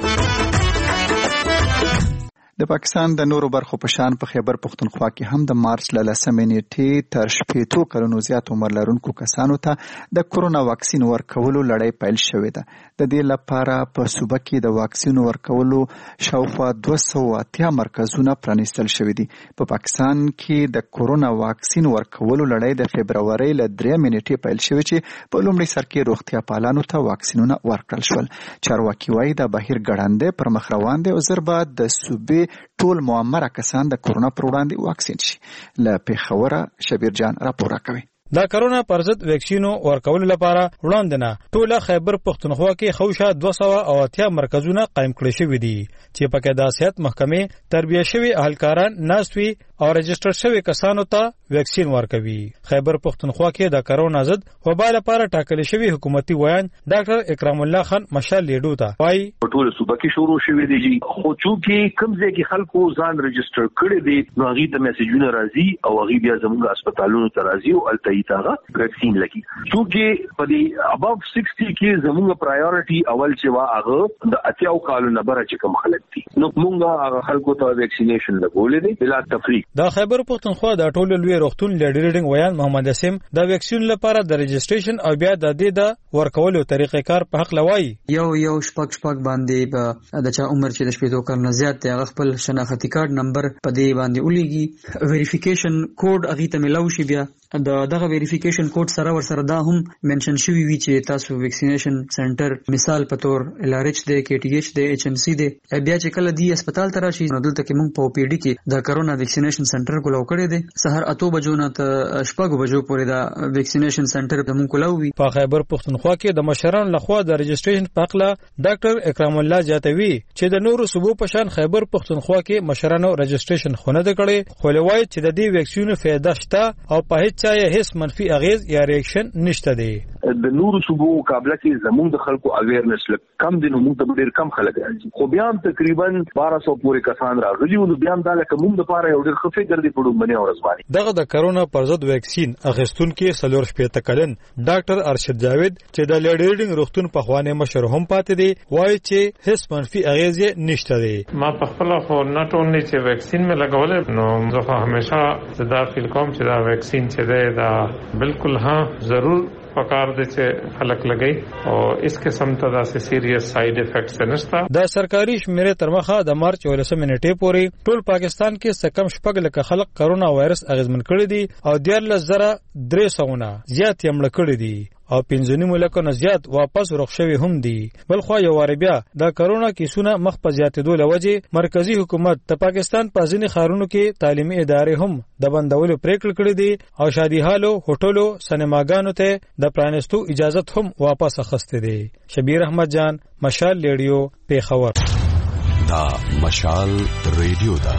Speaker 1: د پاکستان د نورو برخو په شان په خیبر پختونخوا کې هم د مارچ له لسمې نیټې تر شپېتو کلونو زیات عمر لرونکو کسانو ته د کورونا واکسین ورکولو لړۍ پیل شوې ده. د دې لپاره په صوبه کې د واکسین ورکولو شاوخوا دوه سوه اتیا مرکزونه پرانیستل شوي دي. په پاکستان کې د کورونا واکسین ورکولو لړۍ د فبرورۍ له درېیمې نیټې پیل شوې چې په لومړي سر کې روغتیا پالانو ته واکسینونه ورکړل شول. چارواکي وایي دا بهیر ګړندی پر مخ روان دی او ژر به د صوبې ټول معمره کسان د کورونا پر وړاندې واکسین شي. له پېښوره شبیر جان راپور راکوي.
Speaker 17: د کرونا پر ضد ویکسینو ورکولو لپاره وړاندې نه ټوله خیبر پختونخوا کې خوشا دوه سوه او اتیا مرکزونه قائم کړي شوي دي چې پکې د صحت محکمې تربیه شوي اهلکاران ناسوي او رجسټر شوي کسانو ته ویکسین ورکوي. خیبر پختونخوا کې د کرونا ضد وبا لپاره ټاکل شوی حکومتي ویان ډاکټر اکرام الله خان مشال لیډو ته وایي
Speaker 18: ټول صوبه کې شروع شوی دی خو چې کوم ځای کې خلکو ځان رجسټر کړي دي نو هغه ته میسجونه راځي او هغه بیا زموږ هسپتالونو ته راځي او الته تاغه ویکسین لګي. چې په دې اباف شصت کې زموږ پرایورټي اول چې وا هغه د اتیاو کالو نه بره چې کوم خلک دي نو موږ هغه خلکو ته ویکسینیشن لګولې دي بلا تفریق.
Speaker 17: د خیبر پختونخوا د ټولو لوی روغتون لیډریډینګ ویان محمد اسیم د ویکسین لپاره د رجسټریشن او بیا د دې د ورکولو طریقې کار په حق لوي.
Speaker 19: یو یو شپږ شپږ باندې د چا عمر چې د شپږ کال نه زیات دی هغه خپل شناختی کارت نمبر په دې باندې ولېږي، ویریفیکیشن کوډ هغه ته ملاوي شي. بیا د دغه ویریفیکیشن کوډ سره ور سره دا هم منشن شوی وي چې تاسو ویکسینیشن سنټر مثال په تور ال ار ایچ دی، کی ټی ایچ دی، ایچ ام سی دی. بیا چې کله دی هسپتال ته راشي نو دلته کې موږ په پی ډی کې د کرونا ویکسینیشن سنټر کولاو کړی دی. سحر اته بجو نه ته شپږ بجو پورې دا ویکسینیشن سنټر په موږ کولاو وي.
Speaker 17: په خیبر پختونخوا کې د مشران لخوا د رجسټریشن په اړه ډاکټر اکرام الله جاتوي چې د نورو صوبو په شان خیبر پختونخوا کې مشرانو رجسټریشن خونه د کړي، خو لوي چې د دې ویکسینو فائدہ شته او په هیڅ ځای هیڅ منفي اغیز یا ریاکشن نشته دی.
Speaker 18: د نورو صوبو مقابله کې زموږ د خلکو اویرنس لک کم دي، نو موږ ته ډیر کم خلک راځي، خو بیا هم تقریبا بارہ سو پورې کسان راغلي او بیا هم دا لکه موږ د پاره یو ډیر ښه فکر دی په ډومبني او رضواني.
Speaker 17: دغه د کرونا پر ضد ویکسین اخیستونکو سلور شپږ کلن ډاکټر ارشد جاوید چې د لیډریډینګ روغتون په خوانه مشر هم پاتې دی وایي چې هیڅ منفي اغیز نشته دی.
Speaker 20: ما په خپل خو نه ټول نه چې ویکسین مې لګولې نو زه همیشه زدا فیل کوم چې دا ویکسین چې دی دا بالکل ها ضرور پکار دي چې خلک لګي او اس قسم ته داسې سیریس ساید افیکټس نشته.
Speaker 17: د سرکاري شمیرې تر مخه د مارچ ولسمه نیټې پورې ټول پاکستان کې سکم شپږ لک خلک کرونا وایرس اغیزمن کړي دي او دیارلس زره درې سوه نه زیات یې مړه کړي دي او پنځه نیم لکه نه زیات واپس روغ شوي هم دي. بل خو یو واره بیا د کرونا کیسونه مخ په زیاتېدو لوجه مرکزی حکومت د پاکستان په ځینې ښارونو کې تعلیمي ادارې هم د بندولو پریکړه کړې دي او شادي هالو، هوټلو، سینماګانو ته د پرانستو اجازه هم واپس اخیستې دي. شبیر احمد جان، مشال ریډیو، پیښور.
Speaker 15: دا مشال ریډیو دا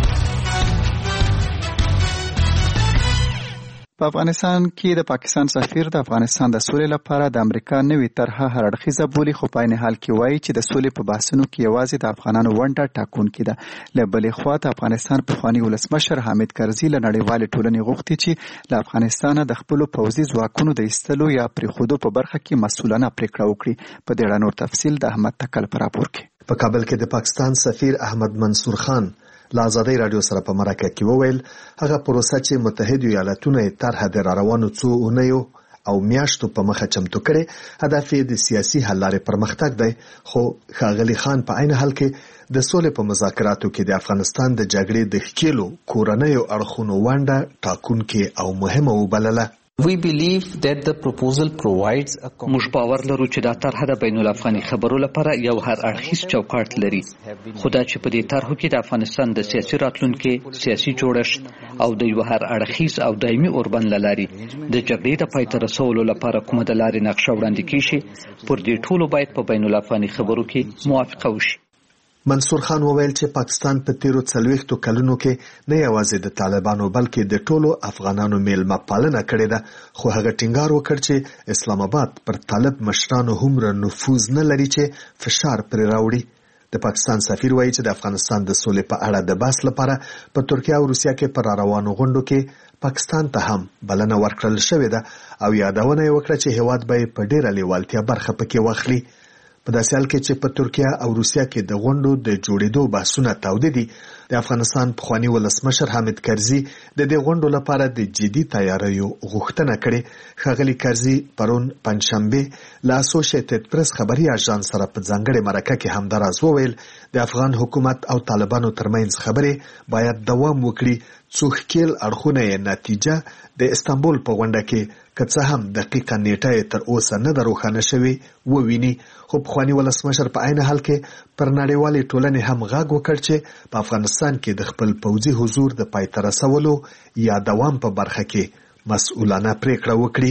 Speaker 1: په افغانستان کې د پاکستان سفیر د افغانستان د سولې لپاره د امریکا نوې طرحه هر اړخیزه بولي، خو په عین حال کې وایي چې د سولې په بحثونو کې یوازې د افغانانو ونډه ټاکونکې ده. له بلې خوا د افغانستان پخواني ولسمشر حامد کرزي له نړیوالې ټولنې غوښتي چې له افغانستانه د خپلو پوځي ځواکونو د ایستلو یا پرېښودو په برخه کې مسؤلانه پرېکړه وکړي. په دې اړه نور تفصیل د احمد تکل په راپور کې.
Speaker 21: په کابل کې د پاکستان سفیر احمد منصور خان له ازادۍ رادیو سره په مرکه کې وویل هغه پروسه چې متحده ایالاتونه یې طرحه د راروانو څو اونیو او میاشتو په مخه چمتو کړي هدف یې د سیاسي حل لارې پرمختګ دی، خو ښاغلي خان په عین حال کې د سولې په مذاکراتو کې د افغانستان د جګړې د ښکېلو کورنیو اړخونو ونډه ټاکونکې او مهمه وبلله.
Speaker 22: We believe that the proposal provides a
Speaker 23: موږ باور لرو چې دا طرحه د بین الافغاني خبرو لپاره یو هر اړخیز چوکاټ لري، خو دا چې په دې طرحو کې د افغانستان د سیاسي راتلونکي، سیاسي جوړښت او د یو هر اړخیز او دایمي اوربند لاري د جګړې د پای ته رسولو لپاره کومه د لارې نقشه وړاندې کیږي پر دې ټولو باید په بین الافغاني خبرو کې موافقه وشي.
Speaker 21: منصور خان وویل چې پاکستان په تیرو څلوېښتو کلونو کې نه یوازې د طالبانو بلکې د ټولو افغانانو میلمه پالنه کړې ده، خو هغه ټینګار وکړ چې اسلام آباد پر طالب مشرانو هومره نفوذ نه لري چې فشار پرې راوړي. د پاکستان سفیر وایي چې د افغانستان د سولې په اړه د بحث لپاره په ترکیه او روسیه کې پر روانو غونډو کې پاکستان ته هم بلنه ورکړل شوې ده او یادونه یې وکړه چې هیواد به په ډېره لیوالتیا برخه پکې واخلي. په داسې حال کې چې په ترکیه او روسیه کې د غونډو د جوړېدو بحثونه تاوده دي، د افغانستان پخواني ولسمشر حامد کرزي د دې غونډو لپاره د جدي تیاریو غوښتنه کړې. ښاغلي کرزي پرون پنځشنبه له اسوسییټډ پریس خبري اژانس سره په ځانګړې مرکه کې همداراز وویل د افغان حکومت او طالبانو ترمنځ خبرې باید دوام وکړي، څو ښکېل اړخونه یې نتیجه د استانبول په غونډه کې که څه هم دقیقه نیټه یې تر اوسه نه ده روښانه شوې وویني، خو پخواني ولسمشر په عین حال کې پر نړیوالې ټولنې هم غږ وکړ چې په افغانستان کې د خپل پوځي حضور د پای ته رسولو یا دوام په برخه کې مسؤلانه پریکړه وکړي.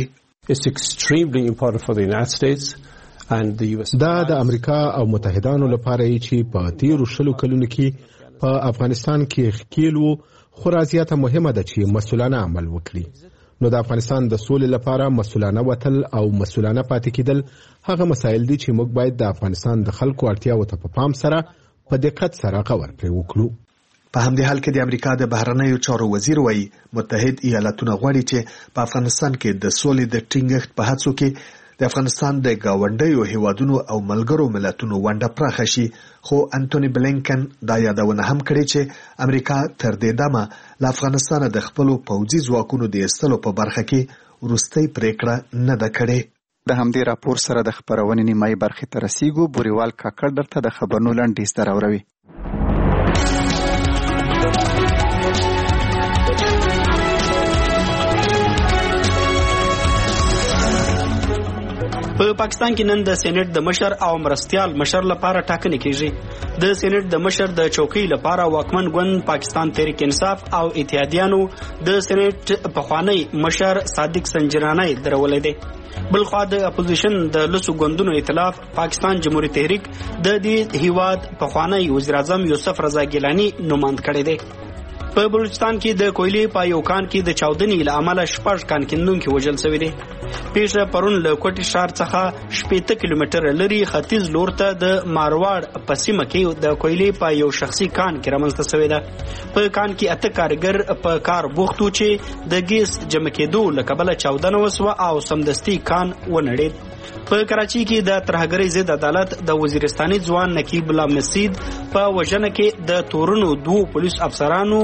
Speaker 24: دا د امریکا او متحدانو لپاره چې په تیرو شلو کلونو کې په افغانستان کې ښکېل و، خو راځياته مهمه ده چې مسؤلانه عمل وکړي. نو د افغانستان د سولې لپاره مسؤلانه وتل او مسؤلانه پاتې کېدل هغه مسایل دي چې موږ باید د افغانستان د خلکو اړتیاو ته په پام سره په دقت سره غور پرې وکړو.
Speaker 21: په همدې حال کې د امریکا د بهرنیو چارو وزیر وایي متحد ایالاتونه غواړي چې په افغانستان کې د سولې د ټینګښت په هڅو کې د افغانستان د گاونډیو هیوادونو او ملګرو ملتونو ونډه پراخه شي، خو انټونی بلینکن دا یادونه هم کړې چې امریکا تر دې دمه له افغانستان د خپلو پوځي ځواکونو د ایستلو په برخه کې وروستۍ پریکړه نه ده کړې.
Speaker 1: د همدې راپور سره د خبرونې نیمایي برخې ته رسیږو. بوریوال کاکړ درته د خبرونو لنډیز دراوروي.
Speaker 2: په پاکستان کې نن د سېنات د مشر او مرستيال مشر لپاره ټاکنې کیږي. د سېنات د مشر د چوکۍ لپاره واکمن ګوند پاکستان تحریک انصاف او اتحادیانو د سېنات پخوانی مشر صادق سنجرانی درولې دي. بلخوا د اپوزیشن د لسو ګوندونو ائتلاف پاکستان جمهوریت تحریک د دې هیواد پخوانی وزیر اعظم یوسف رضا ګیلانی نوماند کړی دی. په بلوچستان کې د کویلې په یو کان کې د چاودنې له امله شپږ کان کیندونکي وژل شوي دي. پیښه پرون له کوټي ښار څخه شپېته کیلومتره لري ختیځ لور ته د مارواړ په سیمه کې د کویلې په یو شخصي کان کې رامنځته شوې ده. په کان کې اته کارګر په کار بوخت وو چې د ګیس جمع کېدو له کبله چاودنه وسوه او سمدستي کان ونړېد. په کراچي کې د ترهګرۍ ضد عدالت د وزیرستاني ځوان نقیب الله مسعود په وژنه کې د تورنو دوه پولیس افسرانو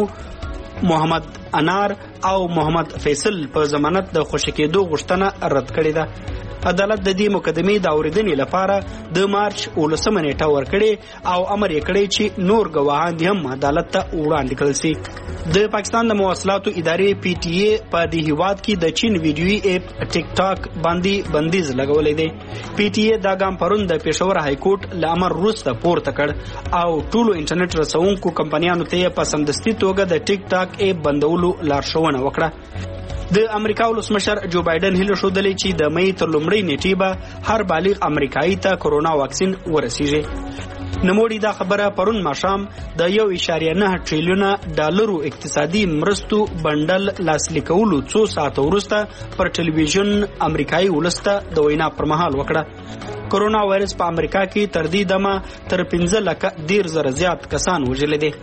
Speaker 2: محمد انار او محمد فیصل په ضمانت د خوشی کېدو غوښتنه رد کړې ده. عدالت د دې مقدمې د اوریدنې لپاره د مارچ ولسمه نیټه ورکړې او امر یې کړی چې نور ګواهان دې هم عدالت ته وړاندې کړل شي. د پاکستان د مواصلاتو ادارې پی ټی ای په دې هیواد کې د چین ویډیویي اپ ټیک ټاک باندې بندیز لګولې دی. پی ټی ای دا ګام پرون د پېښور های کورټ له امر وروسته پورته کړ او ټولو انټرنیټ رسونکو کمپنیانو ته په سمدستي توګه د ټیک ټاک اپ بندولو لارښوونه وکړه. د امریکا ولسمشر جو بایدن هیله شودلې چې د مې تر لومړۍ نیټې به هر بالغ امریکایي ته کرونا واکسین ورسیږي. نموړي دا خبره پرون ماښام د یو اشاریه نه ټریلیونه ډالرو اقتصادي مرستو بندل لاسلیک کولو څو ساعت وروسته پر ټلویزیون امریکایي ولسته د وینا پر مهال وکړه. کرونا وایرس په امریکا کې تر دې دمه تر پنځه لکه ډیر زره زیات کسان وژل دي.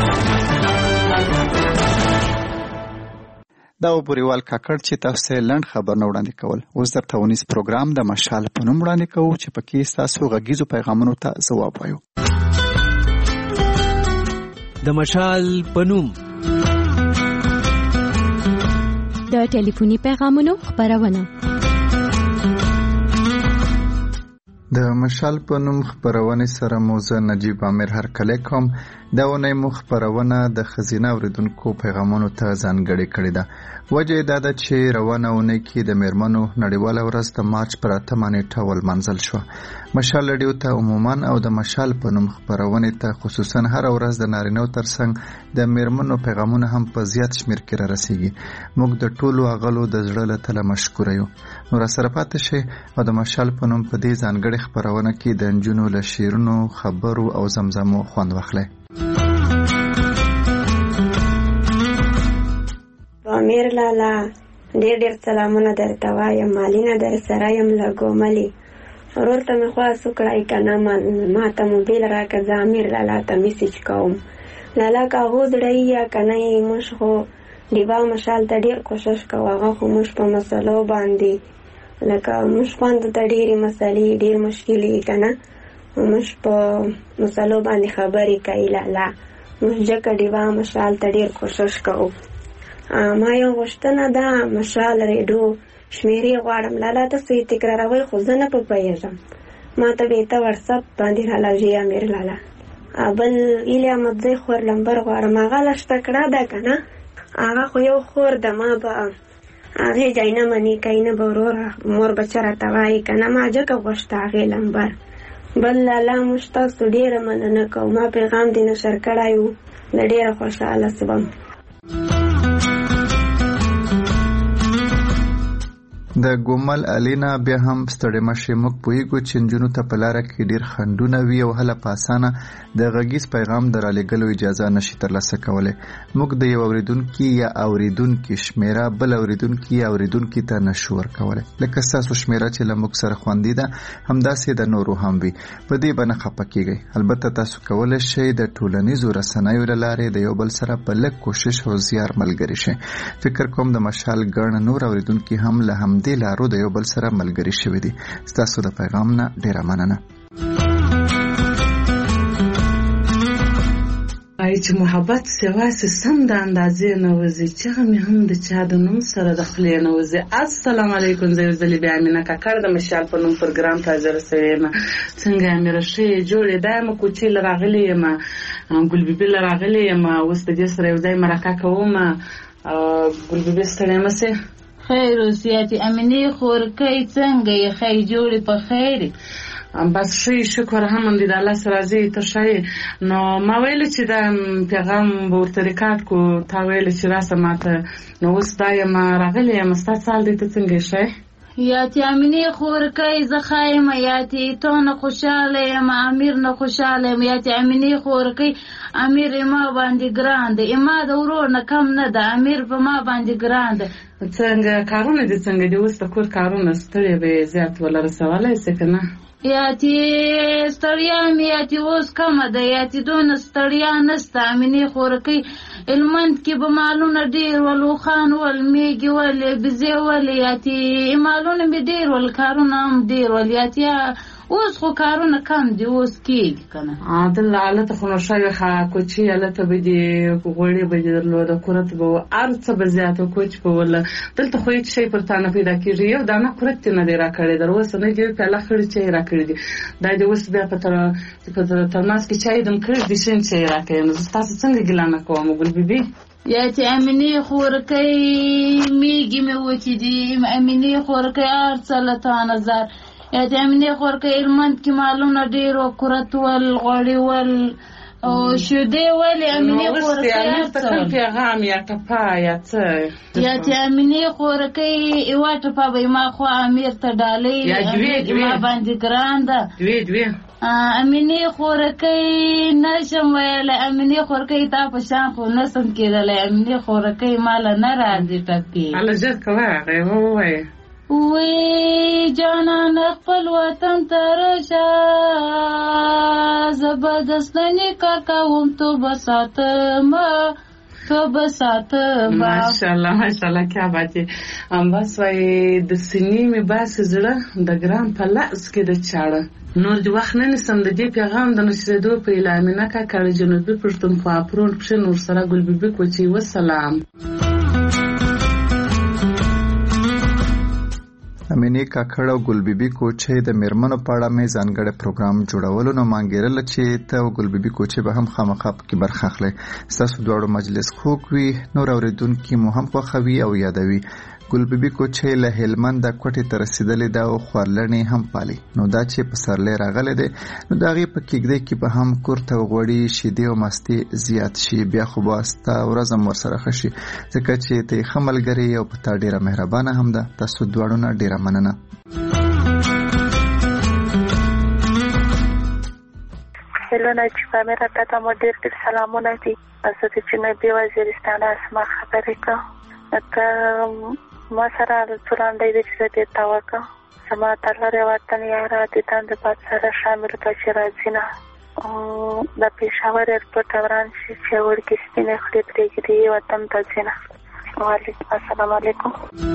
Speaker 1: دا بوریوال کاکړ چې تاسو لند خبرونه وړاندې کول. اوس درته ونیس پروګرام د مشال په نوم وړاندې کوو چې پکې تاسو غږیزو پیغامونو ته ځواب وایو.
Speaker 3: د مشال په نوم
Speaker 9: د ټلیفوني پیغامونو خبرونه.
Speaker 1: د مشال په نوم خبرونه سره موزه نجیب امیر هرکلی کوم. دا ونې مو خبرونه د خزینه اوریدونکو پیغامونو ته ځانګړې کړې ده. وجه دا ده چې روانه اونۍ کې د میرمنو نړیواله ورځ د مارچ پر اتمه نیټه ولمانځل شوه. مشال رادیو ته عموما او د مشال په نوم خبرونې ته خصوصا هر ورځ د نارینه‌و ترڅنګ د میرمنو پیغامونه هم په زیات شمېر کې را رسیږي. موږ د ټولو هغلو د زړه له تله مشکوره یو. نو راسره پاتې شئ او د مشال په نوم په دې ځانګړې خبرونه کې د نجونو له شعرونو، خبرو او زمزمو خوند واخلئ.
Speaker 5: امیر لالا ډېر ډېر سلامونه درته وایم. مالینه در سره یم له ګوملې. ورور ته مې خواست وکړی که نه ما ته موبیل راکړه، زه امیر لالا ته میسیج کوم. لالا کاغذ ډی یا که نه یې موږ خو ډیبا مشال ته ډېر کوشش کوو. هغه خو موږ په مسلو باندې لکه موږ خواندو ته ډېرې مسلې ډېر مشکلې که نه موږ په مسلو باندې خبرې کوي. لالا موږ ځکه ډیبا مشال ته ډېر کوشش کوو. ما یو غوښتنه ده، مشال ریډیو شمیرې غواړم. لالا تاسو یې تکراروئ خو زه نه پوهېږم. ما ته به یې ته وټساپ باندې رالاږي امیر لالا. بل ایلي احمدزی خور لمبر غواړم. هغه لا شته کړه ده که نه؟ هغه خو یو خور ده. ما به هغې ځای نه منې کوي نه به وروره مور بچه راته وایي که نه. ما ځکه غوښته هغې لمبر. بل لالا موږ تاسو ډېره مننه کوو. ما پیغام دې نشر کړی و. زه ډېره خوشحاله شوم.
Speaker 1: د ګومل الینا بیا هم ستړې مشې. موږ پوهیږو چې نجونو ته په لاره کې ډېر خنډونه وي او هله په اسانه د غږیز پیغام د رالېږلو اجازه نشي ترلاسه کولی. موږ د یو اورېدونکي یا اورېدونکي شمېره بل اورېدونکي یا اورېدونکي ته نشو ورکولی. لکه ستاسو شمېره چې له موږ سره خوندي ده همداسې د نورو هم وي. په دې به نه خفه کېږئ. البته تاسو کولی شئ د ټولنیزو رسنیو له لارې د یو بل سره په لږ کوشش او زیار ملګري شئ. فکر کوم د مشال ګڼ نور اورېدونکي هم له همدې دې لارو د یو بل سره ملګري شوي دي. ستاسو د پیغام نه ډیره مننه.
Speaker 4: وایي چې محبت سواسې سم د اندازې نه وځي، چغه مې هم د چا د نوم سره د خولې نه وځي. السلام علیکم، زه یو ځلې بیا امینه کاکړ د مشال په نوم پروګرام ته حاضره سوې یم. څنګه امېره ښې جوړې دا یم کوچې له راغلې یم، ګلبیبي له راغلې یم، اوس د دې سره یو ځای مرکه کوم. ګلبیبي ستړې مه سې.
Speaker 6: خیر اوسیاتي امینې خورکۍ څنګه یې؟ خی جوړې په خیر.
Speaker 4: بس ښه شکر الحمدلله د الله سره راځي ته ښه. نو ما ویل چې دا پیغام به ورته ریکارډ کو، تا ویل چې راسه ماته، نو اوس دا یم راغلی یم. ستا سال دی، ته څنګه یې؟ ښه
Speaker 6: یاتي امینې خورکۍ زه ښه یم، یاتي تو نه خوشحاله یم، امیر نه خوشحاله یم. یاتي امینې خورکۍ امیر ما باندې ګران دی، ما د ورور نه کم نه ده، امیر په ما باندې ګران دی.
Speaker 4: څنګه کارونه دي؟ څنګه دي اوس د کور کارونه؟ ستړی به یې زیات ولا رسولی سې که نه؟
Speaker 6: یاتي ستړیا مې یاتي اوس کمه ده، یاتي دونه ستړیا نسته. امینې خورکۍ هلمند کې به مالونه ډېر ول، اوښان ول، میږې ولې، بزې ولې، یاتي مالونه مې ډېر ول، کارونه هم ډېر ول. یاتي اوس خو کارونه کم دي، اوس کېږي که نه؟
Speaker 4: دلته هلته خو نو ښه ښه کوچي هلته به دي، غوړې به دي درلوده، کورت به و، هر څه به زیات و، کوچ به وله. دلته خو هېڅ شی پر تا نه پیدا کېږي، یو دانه کورت دې نه دی را کړی، در اوسه نه دي یو پیاله خړې چای را کړي دي. دا دې اوس بیا په ترماس کې چای دم کړي دي، شین چای را کوي. نو زه تاسو څنګه ګیله نه کوم ګلبیبي؟
Speaker 6: یاتي امینې خورکۍ میږي مې وچې دي، امینې خورکۍ هر څه له تا نظر. یاتي امینې خورکۍ هلمند کې مالونه ډېر و، کورت ول، غوړې ول، شیدې ولې. امینې خورکۍ هر څه ول.
Speaker 4: پیغام یا ټپه یا څه؟
Speaker 6: یاتي امینې خورکۍ یوه ټپه به ما خو امیر ته ډالۍ، ما باندې ګران ده.
Speaker 4: دوې دوې
Speaker 6: امینې خورکۍ نشم ویلی، امینې خورکۍ تا په شان خو نسم کېدلی. امینې خورکۍ ماله نه راځي ټپې.
Speaker 4: هله ژر کوه هغه یې ووایه.
Speaker 6: وی جانان خپل وطن ته راشه، زه به دستنې کار کوم، تو به ساتمه، تو به ساتمه.
Speaker 4: ماشاءالله ماشاءالله کیا بات یې. بس وایي د سینې مې باسې زړه د ګرام په لاس کې د چاړه. نور د وخت نه نیسم د دې پیغام د نشرېدو په ایله امینه کاکړ جنوبي پښتونخوا پرون پښې نور سره ګلبیبي کوچي وسلام.
Speaker 1: امینې کاکړ او ګلبیبي کوچې د میرمنو په اړه مې ځانګړی پروګرام جوړولو، نو مانګېرله چې ته او ګلبیبي کوچې به هم خامخا پکې برخه اخلئ. ستاسو دواړو مجلس خوږ وي، نور اورېدونکي مو هم خوښوي او یادوي. ګلبیبي کوچې له هلمنده کوټې ته رسېدلې ده او خوارلڼې هم پالي. نو دا چې په سرلی راغلی دی، نو د هغې په کېږدۍ کې به هم کورت او غوړي، شیدې او مستې زیات شي. بیا خو به ستا ورځ هم ورسره ښه شي، ځکه چې ته یې ښه ملګرې او په تا ډېره مهربانه هم ده. تاسو دواړو نه ډېره مننه.
Speaker 7: هلو نجیب امیر ته ته مو ډېر ډېر سلامونه دي. زه د جنوبي وزیرستان اسما خبرې کوم. ته ما سره څو لنډۍ دي چې زه دې ته وکړم. زما د لرې وطن یاره د دندې باد سره شامل کړه چې راځي نه. د پېښور ایرپورټ وران شي چې وړکې سپینې خولې پرېږدي وطن ته ځي نه. وعلیکم السلام علیکم.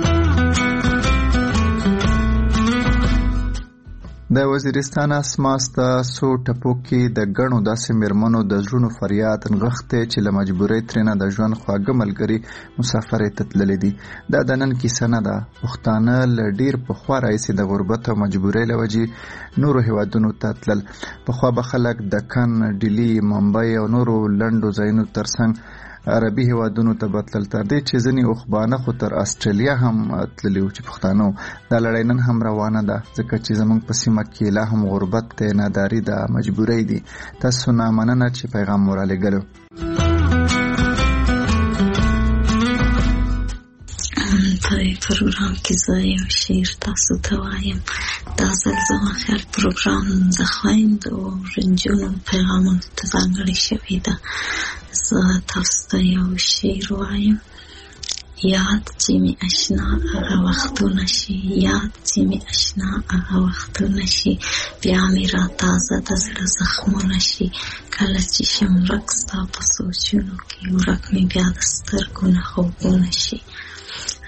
Speaker 1: د وزیرستان اسما ستاسو ټپو کې د ګڼو داسې میرمنو د زړونو فریاد نغښتی چې له مجبورۍ ترېنه د ژوند خواږه ملګري مسافرۍ ته تللي دي. دا د نن کیسه نه ده. پښتانه له ډېر پخوا راهیسې د غربت او مجبورۍ له وجې نورو هیوادونو ته تلل. پخوا به خلک دکن، ډیلي، ممبۍ او نورو لنډو ځایونو ترڅنګ عربي هیوادونو ته بتلل، تر دې چې ځینې اوښبانه خو تر استرالیا هم تللي وو. چې پښتانه دا لړۍ نن هم روانه ده، ځکه چې زموږ په سیمه کې لا هم غربت دی، ناداري ده، مجبورۍ دي. تاسو نه مننه چې پیغام مو رالیږلو.
Speaker 8: په پروګرام کې زه یو شعر تاسو ته وایم. دا ځل زما خیال پروګرام د خویندو او نجونو پیغامونو ته ځانګړې شوې ده. زه تاسو ته یو شعر وایم. یاد چې مې اشنا هغه وختونه شي، یاد چې مې اشنا هغه وختونه شي، بیا مې را تازه د زړه زخمونه شي. کله چې شم ورک ستا په سوچونو کې، ورک مې بیا د سترګو نه خوبونه شي.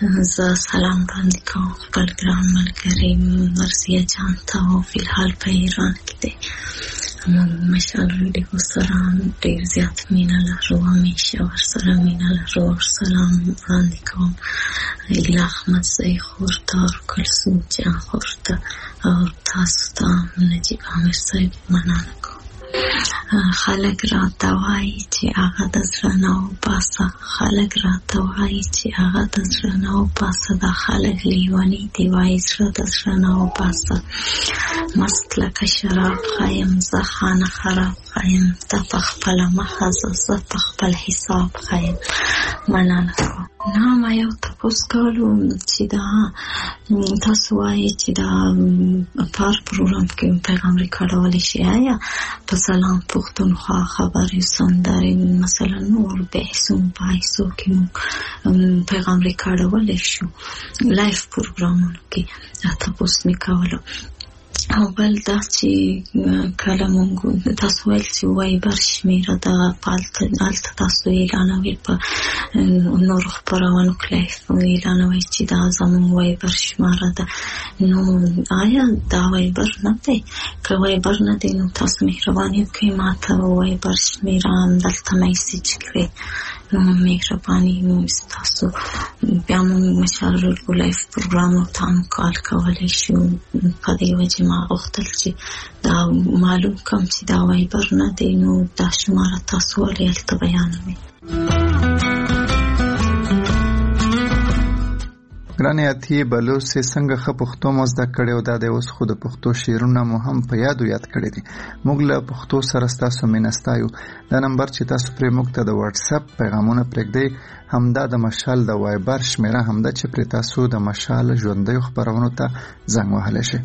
Speaker 8: زه سلام وړاندې کوم خپل ګران ملګري مرضیه جان ته او فلحال په ایران کې دی. موږ مشال ریډیو سره ډېر زیات مینه لرو، همیشه ورسره مینه لرو. سلام وړاندې کوم ایله احمدزی خور ته او کلثوم جان خور ته او تاسو ته نجیب عامر صاحب مننه کوم. خلک راته وایي چې هغه د زړه نه وباسه، خلک راته وایي چې هغه د زړه نه وباسه، دا خلک لیوني دي وایي زړه د زړه نه وباسه. مست لکه شراب ښایم زه خانه خراب ښایم، ته په خپله مخه زه زه په خپل حساب ښایم. مننه کوم. نه ما یو تپوس کولو چې دا تاسو وایي چې دا پار پروګرام کې پیغام ریکارډولی شي، آیا په سلام پښتونخوا خبرې سندرې مثلا نور بحثو بحثو کې موږ پیغام ریکارډولی شو لایف پروګرامونو کې؟ تپوس مې کولو. او بل دا چې کله مونږ تاسو ویل چې وایبر شمیره دغه هلته تاسو اعلانوي په نورو خپرونو کې اعلانوي چې دا زموږ وایبر شماره ده. نو آیا دا وایبر نه دی؟ که وایبر نه دی نو تاسو مهرباني وکړئ ما ته وایبر شمیره همدلته میسیج کړئ. نو مهرباني تاسو بیا مونږ مشال ریډیو لایف پروګرامو ته هم کال کولی شو. په دې وجې ما غوښتل چې دا معلوم کړم چې دا وایبر نه دی، نو دا شماره تاسو ولې هلته بیانوئ.
Speaker 1: ګرانې اتیې بلوڅې څنګه ښه پښتو مو زده کړې او دا دی اوس خو د پښتو شعرونه مو هم په یادو یاد کړي دي. موږ له پښتو سره ستاسو مینه ستایو. دا نمبر چې تاسو پرې موږ ته د واتساپ پیغامونه پرېږدئ همدا د مشال د وایبر شمېره همدا چې پرې تاسو د مشال ژوندیو خپرونو ته زنګ وهلی شئ.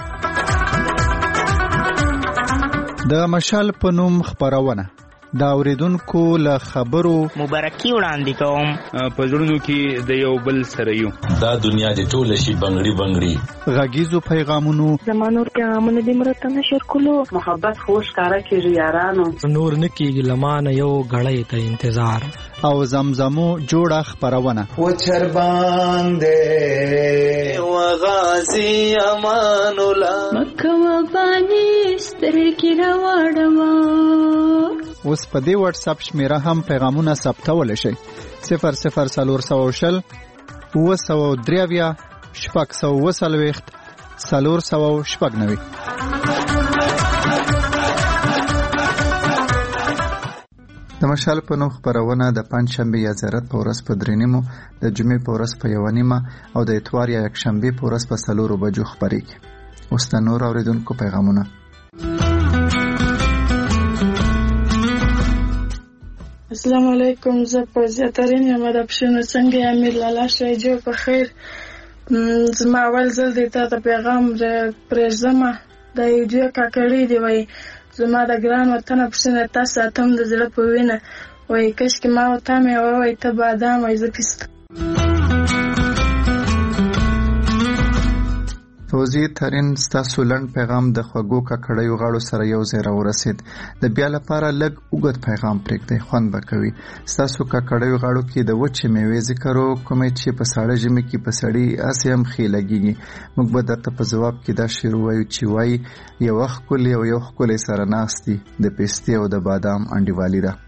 Speaker 1: د مشال په نوم خپرونه دا اوریدونکو له خبرو
Speaker 10: مبارکي وړاندې کوم.
Speaker 11: په زړونو کې د یو بل سره یو دا دنیا دې ټوله شي بنګړي بنګړي.
Speaker 1: غږیزو پیغامونو
Speaker 7: زمانور پیغامونه دې مرته نشر کولو
Speaker 4: محبت خوش کارا کېږي یارانو
Speaker 3: نور نه کېږي لمانه یو غړی ته انتظار
Speaker 1: او زمزمو جوړه خپرونه
Speaker 12: و چرباندې و غازی امان الله
Speaker 14: مکه و بانی سترګې راوړم.
Speaker 1: اوس په دې واتساپ شمیره هم پیغامونه ثبتولی شئ. صفر صفر څلور سوه شل اوه سوه درې اویا شپږ سوه اوه څلوېښت څلور سوه شپږ نوي. د مشال په نوم خپرونه د پنجشنبې یا زیارت په ورځ په درې نیمو، د جمعې په ورځ په یوه نیمه او د اتوار یا یکشنبې په ورځ په څلورو بجو خپرېږي. اوس د نور اورېدونکو پیغامونه.
Speaker 25: السلام علیکم. زه په زیاترین یم د پښینو څنګه امیر لالا شایجو په خیر. زما اول ځل دی ته د پیغام پرېږدمه د یو دوی کاکړي دی وایي زما د ګران وطنه پښینه تا ساتم د زړه په وینه وایي کشکې ما ورته میوه وایي ته بادام وایي زه پسته.
Speaker 1: فوزي ترین ستاسو لنډ پیغام د خوږو ککړیو غاړو سره یو ځای راورسېد. د بیا لپاره لږ اوږد پیغام پرېږدئ، خوند به کوي. ستاسو ککړیو غاړو کې د وچې میوې ذکر وکړئ چې په ساړه ژمي کې په سړي هسې هم ښې لګېږي. موږ به درته په ځواب کې دا شعر ووایو چې وایي یوه ښکلې او یو ښکلی سره ناست دي د پستې او د بادام انډیوالي ده.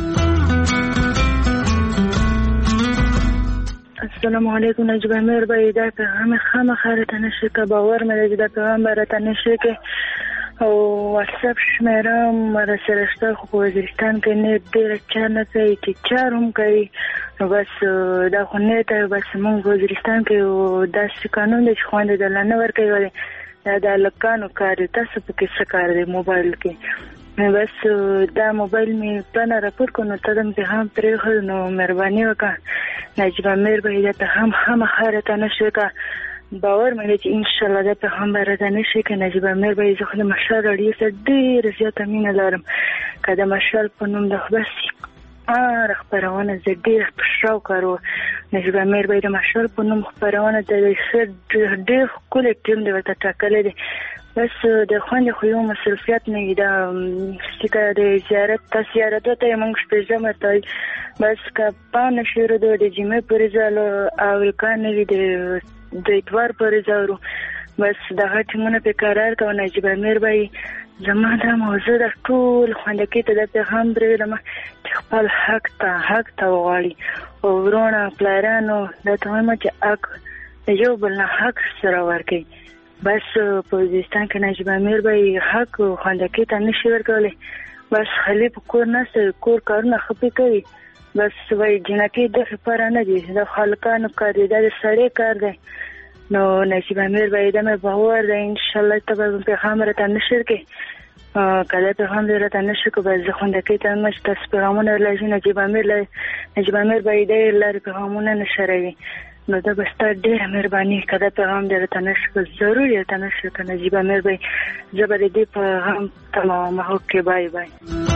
Speaker 7: السلام علیکم. نجیب امیر بایی دا پیغام خامخا راته نشي که باور مې دی چې دا پیغام به راته نشي که او واتساپ شمېره هم راسره شته خو په وزیرستان کې نیټ ډېره چار نه کوي چې چار هم کوي نو بس دا خو نیټ بس مونږ په وزیرستان کې داسې قانون دی چې خویندې درله نه ورکوي دا د هلکانو کار دی. تاسو پکې څه کار دی موبایل کې؟ بس دا موبایل مې پلانه راپور کړو نو ته د مې هم پرېښود نو مهرباني وکړه نجیب امیر به دا ته هم خامخا راته نشي که باور مې دی چې انشاءالله دا ته هم به راته نشي که نجیب امیر به زه خو د مشال راډیو سره ډېره زیاته مینه لرم که د مشال په نوم د بس هره خپرونه زه ډېره په شوق کارو نجیب امیر به د مشال په نوم خپرونه د ډېر ښکلی ټیم دی ورته ټاکلی دی بس د خوندې خو یو مصروفیت نه وي دا چې د زیارت ته زیارتو ته یې موږ شپږمه ته بس که پانه شروع د د جمعې پورې ځه او که نه وي د اتوار پورې ځه بس دغه ټیمونه پې قرار کوه نجیب امیر به یې زما دا موضوع د ټول خوندکۍ ته دا پیغام پرېږدم چې خپل حق ته حق ته وغواړي او ورونه پلارانو دا ته وایم چې حق د یو بل نه حق سره ورکوي بس په وزیرستان کې نجیب امیر به یې حق خوندکۍ ته نشي ورکولی بس خالي په کور ناسته کور کارونه ښه پې کوي بس وایي جنکۍ دغې پاره نه دي د خلکانو کار دی دا د سړی کار دی نو نجیب امیر به یې دا مې باور دی انشاءالله ته به پیغام راته نشر کړي که دا پیغام دې راته نشر کړو بس زه خوندکۍ ته وایم چې تاسو پیغامونه لږي نجیب امیر نجیب امیر به یې ډېر لرې پیغامونه نشروي نو دا به ستا ډېره مهرباني که دا پیغام دې راته نشر کړو ضرور یې راته نشر کړه نجیب امیر به یې زه به د دې پیغام ته محق کې بای بای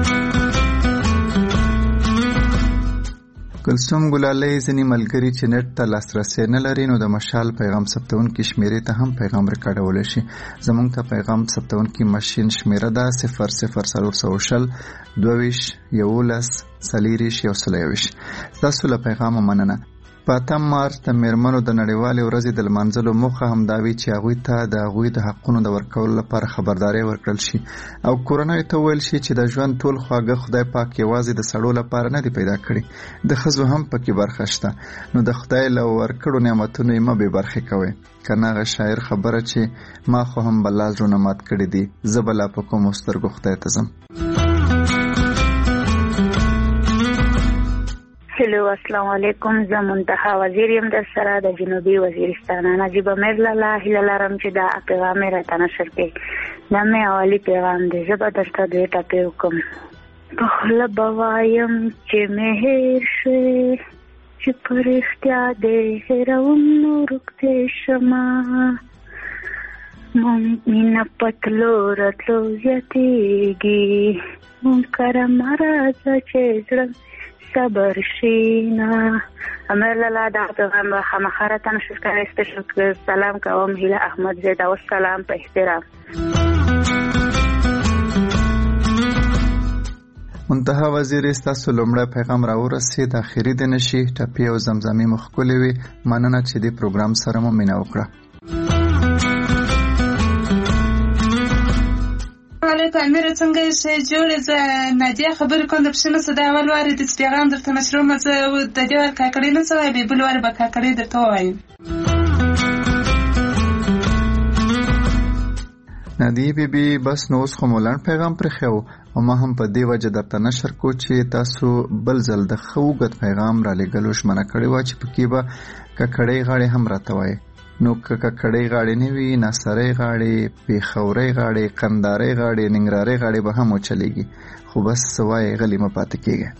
Speaker 1: کلثوم ګلالۍ ځینې ملګري چې نت ته لاسرسی نه لري نو د مشال پیغام ثبتونکي شمیرې ته هم پیغام ریکارډولی شي زموږ ته پیغام ثبتونکي ماشین شمیره ده صفر صفر څلور سوه شل دوه ویشت یولس څلېرویشت یو سل یوویشت ستاسو له پیغامه مننه په اتم مارچ د میرمنو د نړیوالې ورځې د لمانځلو موخه همدا وي چې هغوی ته د هغوی د حقونو د ورکولو لپاره خبرداری ورکړل شي او کورنیو ته وویل شي چې د ژوند ټول خواږه خدای پاک یوازې د سړو لپاره نه دی پیدا کړي د ښځو هم پکې برخه شته نو د خدای له ورکړو نعمتونو یې مه بې برخې کوئ که نه هغه شاعر خبره چې ما خو هم بلا زړونه مات کړي دي زه به لا په کومو سترګو خدای ته ځم
Speaker 13: هلو السلام علیکم زه منتها وزیر یم در سره د جنوبي وزیرستان نجیب امیر لاله هیله لرم چې دا پیغام مې راته نشر کړي دا مې اولي پیغام دی زه به درته دوې ټکې وکړم په خوله به وایم چې مې هېر شوې چې په رښتیا دې هېروم نو روږدې شمه مینه په تلو راتلو زیاتېږي منکره مه راځه چې زړه صبر شینا امیر لالا دا پیغام به خامخا راته نشر کړی سپیشل سلام کوم هیله احمد زیدا والسلام په احترام
Speaker 1: منتها وزیر ستاسو لومړی پیغام راورسید اخري دې نشي ټپي او زمزمې مو ښکلې وي مننه چې دې پروګرام سره مو مینه وکړه
Speaker 25: علیکم امیر څنګه یې جوړې زه نادیه خبرې کوم د پښې نه څه د اول وارې د پیغام درته نشروم زه د دې وار کاکړۍ نه څه وایم بل وارې به کاکړۍ درته ووایم
Speaker 1: نادیه بیبي بس نو اوس خو مو لنډ پیغام پرېښی او ما هم په دې وجه درته نشر کو چې تاسو بل ځل د ښه اوږد پیغام رالیږلو ژمنه کړې وه چې پکې به ککړۍ غاړې هم راته وایي نو که ککړۍ غاړې نه وي ناسرۍ غاړې پېښورۍ غاړې قندارۍ غاړې ننګرهارۍ غاړې به هم وچلېږي خو بس څه وایې غلي مه پاتې کېږئ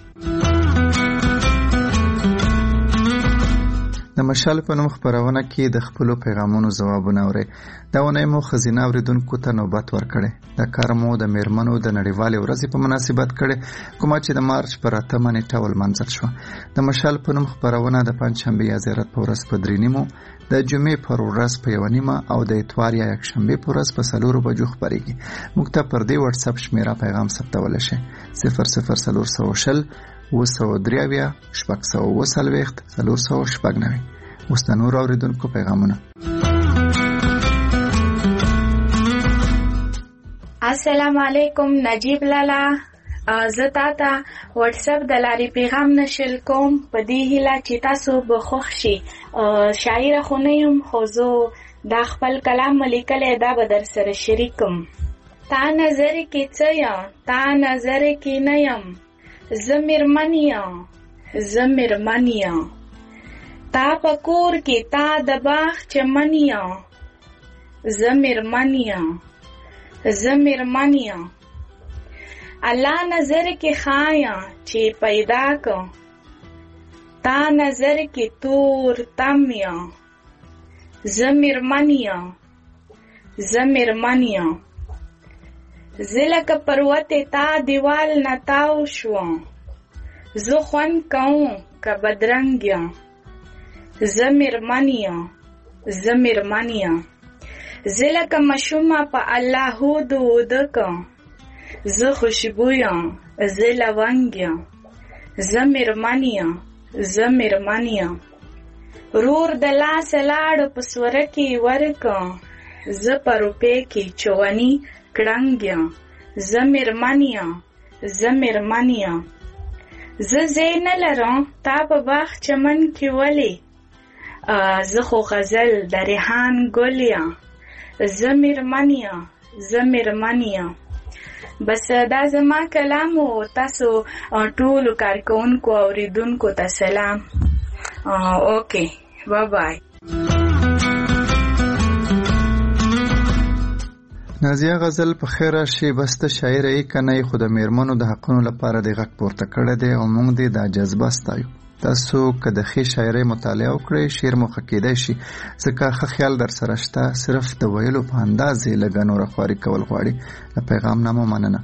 Speaker 1: د مشال په نوم خپرونه کې د خپلو پیغامونو ځوابونه اورئ دا اونۍ مو ښځینه اورېدونکو ته نوبت ورکړی دا کار مو د میرمنو د نړیوالې ورځې په مناسبت کړی کومه چې د مارچ پر اتمه نېټه ولمانځل شوه د مشال په نوم خپرونه د پنجشنبې یا زیارت په ورځ په درې نیمو د جمعې پر ورځ په یوه نیمه او د اتوار یا یکشنبې په ورځ په څلورو بجو خپرېږي موږ ته پر دې وټساپ شمېره پیغام ثبتولی شئ صفر صفر څلور سوه شل اووه سوه درې اویا شپږ سوه اووه څلوېښت څلور سوه شپږ نوي اوس د نورو اورېدونکو پیغامونه
Speaker 16: السلام علیکم نجیب لالا زه تا ته وټساپ د لارې پیغام نشر کوم په دې هیله چې تاسو به خوښ شي شاعره خو نه یم خو زه دا خپل کلام لیکلی دا به در سره شریکم تا نظر کې څه یم تا نظر کې نه یم زه میرمن یم زه میرمن یم تا په کور کې تا د باغ چمن یم زه میرمن یم زه میرمن یم الله نظر کې خایا چې پیدا کو تا نظر کې تور تم یم زه میرمن یم زه میرمن یم زه لکه پروت تا دیوال نه تاو شوم زه خوند کوم که بدرنګ یم زه میرمن یم زه میرمن یم زه لکه مشومه په الله هود وده کم، زه خوشبو یم، زه لونګ یم، زه میرمن یم، زه میرمن یم. رور د لاسه لاړو په سوره کې ورکم، زه په روپۍ کې چونی کړنګ یم، زه میرمن یم، زه میرمن یم. زه ځای نه لرم تا په باغ چمن کې ولې، زه خو غزل د ریحان ګل یم، زه میرمن یم، زه میرمن یم. بس دا زما کلام و. تاسو ټولو کارکوونکو اوریدونکو ته سلام. اوکې بای بای.
Speaker 1: نازیه غزل په خیر راشي. بس ته شاعره یې که نه یې، خو د میرمنو د حقونو لپاره دې غږ پورته کړی دی او موږ دې دا جذبه ستایو. تاسو که د ښې شاعرۍ مطالعه وکړئ شعر مو ښه کیدی شي، ځکه ښه خیال در سره شته، صرف د ویلو په انداز یې لږه نوره خواري کول غواړي. له پیغام نه مو مننه.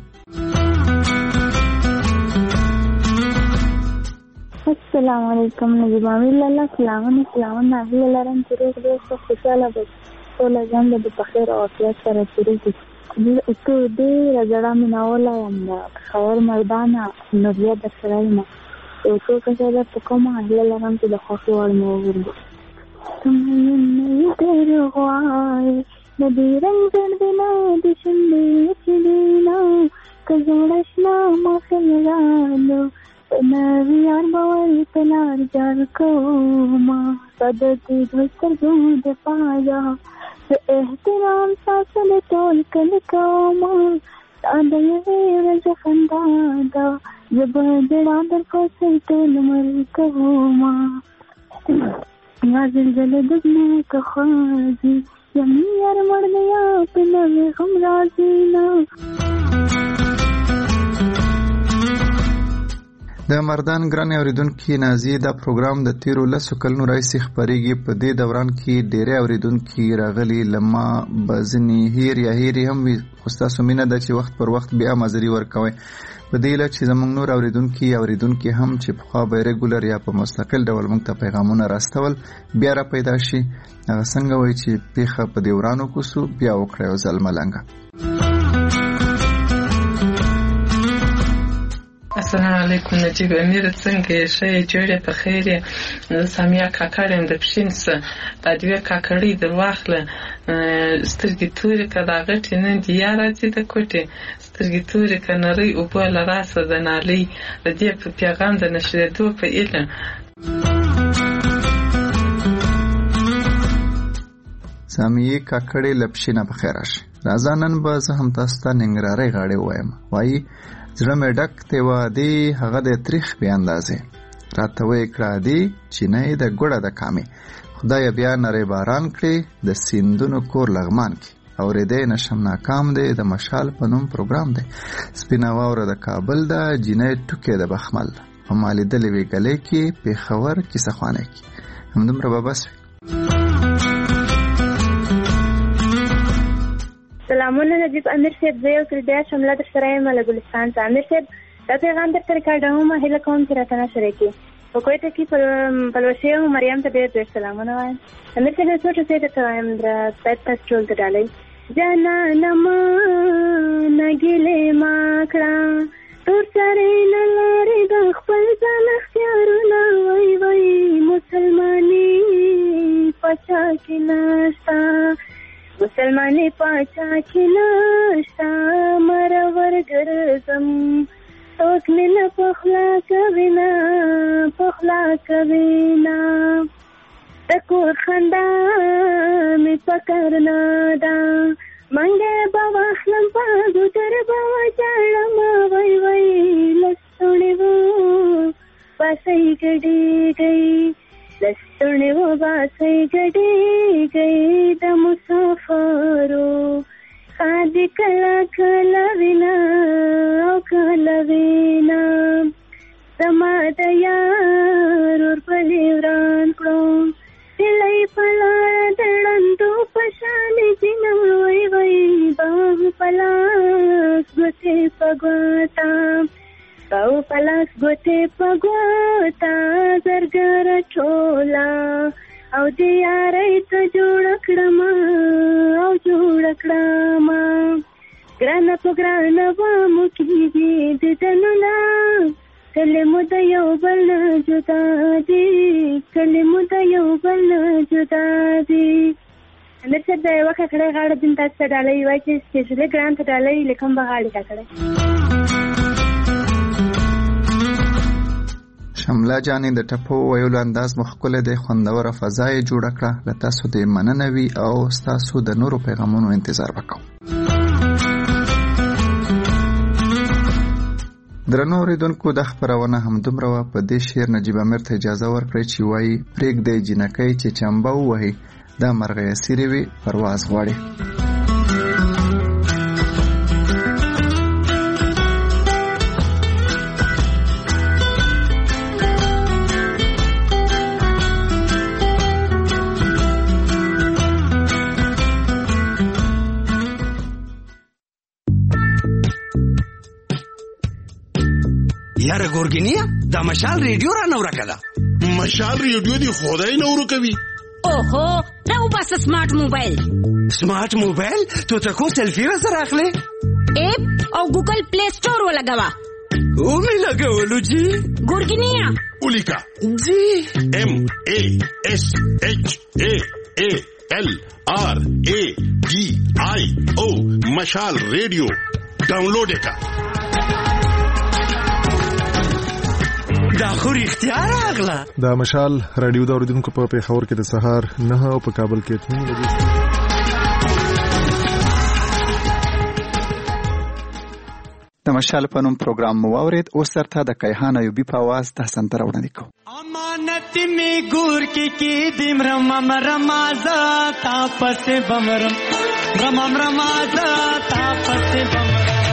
Speaker 15: السلام علیکم. نجیب امیر لاله سلامونه سلامونه هیله لرم چې روغ دې ښه خوشحاله به ټوله ژوند به په خیر او عافیت سره تېرېږي. ته ډېره زړه مینهوله یم د خیر میدانه نوریه در سره یم. یو څو کسه درته کومه هیله لرم چې د خوښې وړ مې وګرځي. ته مینه ډېر غواړې د دې رنګ زړ دې نه د شونډې چې دې نه که زړه شنه ماښامرانو په نوي یار به ورته لار جار کومه ستا د دې دوی سترګو دپاره زه احترام ستاسو د ټول کلي کومه ستا د یوې ورځې خندا ده زه به ژړا در پسې ټول عمر کومه یا زلزله د ځمکه ښځې یم یار مړ دی یا په نوې غم راځي نه.
Speaker 1: د مردان ګرانې اوریدونکي نازیې، دا پروګرام د تیرو لسو کلونو راهیسې خپرېږي. په دې دوران کې ډېری اوریدونکي راغلي، له ما به ځینې هیر یا هیرې هم وي، خو ستاسو مینه ده چې وخت پر وخت بیا مزري ورکوئ. په دې علت چې زموږ نور اوریدونکي اوریدونکي هم چې پخوا به ریګولر یا په مستقل ډول موږ ته پیغامونه راستول بیا را پیدا شي. هغه څنګه وایي چې پیښه په دې ورانو کوڅو بیا وکړه یو ځل ملنګه.
Speaker 4: السلام علیکم نجیب امیر، څنګه یې؟ ښه یې؟ جوړې په خیر یې؟ زه سامیه کاکړ یم د پښین څه. دا دوې کاکړۍ در واخله، سترګې تورې که دا غټې نه دي یا راځي د کوټې، سترګې تورې که نرۍ اوبه له راسه د نالۍ. د دې په پیغام د نشرېدو په ایله
Speaker 1: سامیې کاکړې له پښینه په خیر راشي. راځه نن به زه هم تاسو ته ننګرهارۍ غاړې ووایم. وایي زړه مې ډک دی وادي هغه د تریخ بې اندازې، راته ویې کړه عادي چینی د ګوړه د کامې، خدای بیا نری باران کړي د سیندونو کور لغمان کې. اورېدی نشم ناکام دی د مشال په نوم پروګرام دی. سپینه واوره د کابل ده، جینۍ ټوکې د بخمل، په ما لیدلې وې ګلۍ کې پېښور کیسه خوانۍ کې. همدومره به بس وي.
Speaker 15: سلامونه نجیب امیر صاحب، زه یو ځل بیا شمله در سره یم له ګلستان څخه. امیر صاحب دا پیغام درته ریکارډوم، هیله کوم چې راته نشره کړي. په کویټه کې پلوشۍ او مریم ته ډېر ډېر سلامونه وایم. امیر صاحب یو څو ټکي درته وایم، باید تاسو ټول ته ډالۍ. جانانه ما نه ګیلې ما کړه، تور سرې نه لارې د خپل ځان اختیارونه، وای وای مسلماني پاچا کې نشته، مسلمانې پاچا کې نشته، مرور ګرځم څوک مې نه پخلا کوي نه پخلا کوي نه، د کور خندا مې پکر نه ده، منګې به واخلم په ګوتر به وچاړم، وای وای لستوڼې و باسۍ ګډېږئ، لستوڼې و باسۍ ګډېږئ د مسافرو، خادي کله کله وینا او کله وینا، زما د یار ورپلې وران کړو، دلۍ په لاره د ړندو په شانې ځینه، وای وای باغ په لاس ګوتې په ګوته، باغ په لاس ګوتې په ګوته، زرګره ټوله او د یارۍ ته جوړ کړم او جوړ کړم ګرانه په ګرانه به مو کېږي دیدنونه کله مو د یو بل نه جدا دي کله مو د یو بل نه جدا دي امیر صاحب د یوه ککړۍ غاړه دین تاسو ته ډالۍ وایي چې سپېشلي ګران ته ډالۍ لیکم به غاړې ککړۍ
Speaker 1: شمله جانې د ټپو ویلو انداز مو ښکلی دی، خوندوره فضا یې جوړه کړه. له تاسو دې مننه وي او ستاسو د نورو پیغامونو انتظار وکړو. درنو اورېدونکو دا خپرونه همدومره وه. په دې شعر نجیب امیر ته اجازه ورکړئ چې وایي پرېږدئ جینکۍ چې چمبه ووهي دا مرغۍ اسیرې وي پرواز غواړي.
Speaker 17: یاره ګورګینیا دا مشال ریډیو را نه ورکه ده.
Speaker 18: مشال ریډیو دی خدای نه ورکوي.
Speaker 19: اوهو راو بس سمارټ موبایل.
Speaker 17: سمارټ موبایل تو ته کو سیلفي را سره اخلي؟
Speaker 19: اپ او ګوګل پلی سٹور ولګوا.
Speaker 17: او می لګولو جی
Speaker 19: ګورګینیا
Speaker 18: ولیکا
Speaker 17: جی
Speaker 18: ام ا اس اچ ا ا ال آر ا ډي آی او مشال ریډیو ډاونلوډ کا.
Speaker 17: دا خو رښتیا راغله.
Speaker 21: دا مشال رادیو د اوریدونکو په پیښور کې د سهار نه او په کابل کې اته بجې.
Speaker 1: د مشال په نوم پروګرام مو واورید. اوس درته د کیهان ایوبي په اواز دا سندره وړاندې کوو.
Speaker 20: امانت می ګور کې کې دیم رمم رمازا تا پس بمرم رمم رمازا تا پس بمرم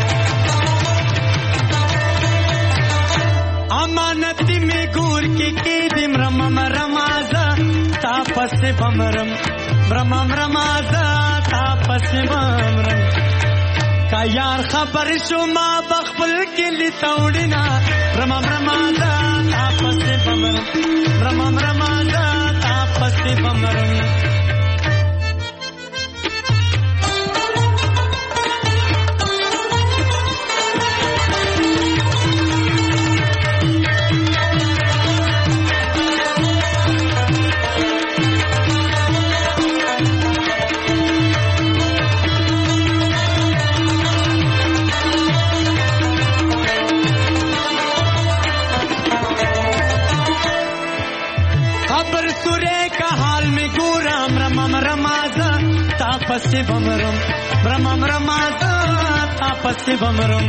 Speaker 20: امانت می ګور کې کې دیم رمم رمازا تا پس بمرم رمم رمازا تا پس بمرم کا یار خبر شو ما بخبل کې لتاوډینا رمم رمازا تا پس بمرم رمم رمازا تا پس بمرم پس بمرم رمم رمازا تا پس بمرم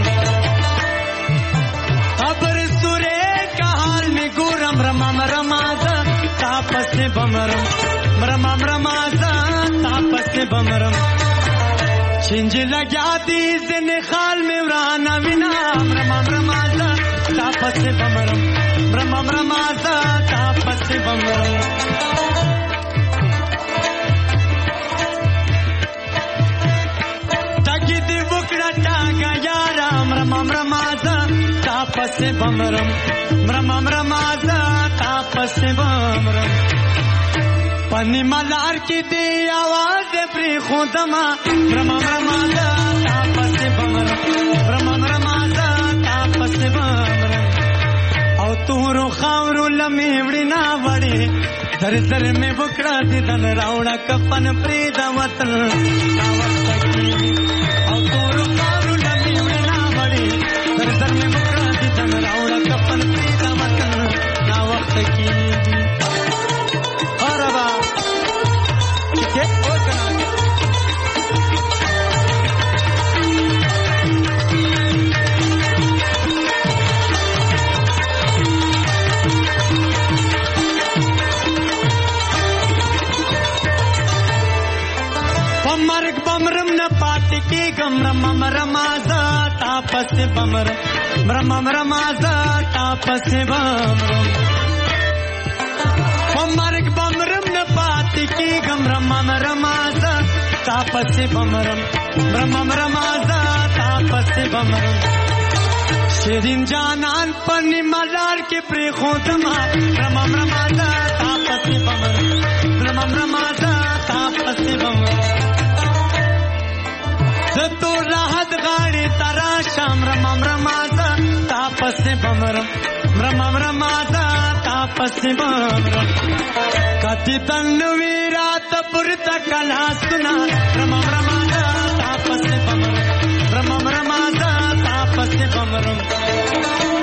Speaker 20: خبر سورے کا حال میں گورم رمم رمازا تا پس بمرم رمم رمازا تا پس بمرم چھنج لگا دی زن خال میں ورانا وینا رمم رمازا تا پس بمرم رمم رمازا تا پس بمرم رمم رمازا تا پس بمرم رمم رمازا تا پس بمرم پنی ملار کی دی آواز پری خودما رمم رمازا تا پس بمرم رمم رمازا تا پس بمرم او تورو خاورو لمی وڑی نا وڑی در در میں بکڑا دی دن راوڑا کفن پریدا وطن نا وقت کی او تورو خاورو لمی وڑی نا وڑی در در میں بکڑا دی دن راوڑا کفن پریدا وطن نا وقت کی اور ابا چکے او جنا مرگ بمرم نہ پات کی گم رمم رمازا تاپس بمرم رمم رمازا تاپس بمرم مرگ بمرم نہ پات کی گم رمم رمازا تاپس بمرم رمم رمازا تاپس بمرم شیرین جانان پنی ملار کی پری خودما رمم رمازا تاپس بمرم رمم رمازا تاپس بمرم کتی تنوی رات پرتا کلاسنا رمم رمازا تاپس بمرم رمم رمازا تاپس بمرم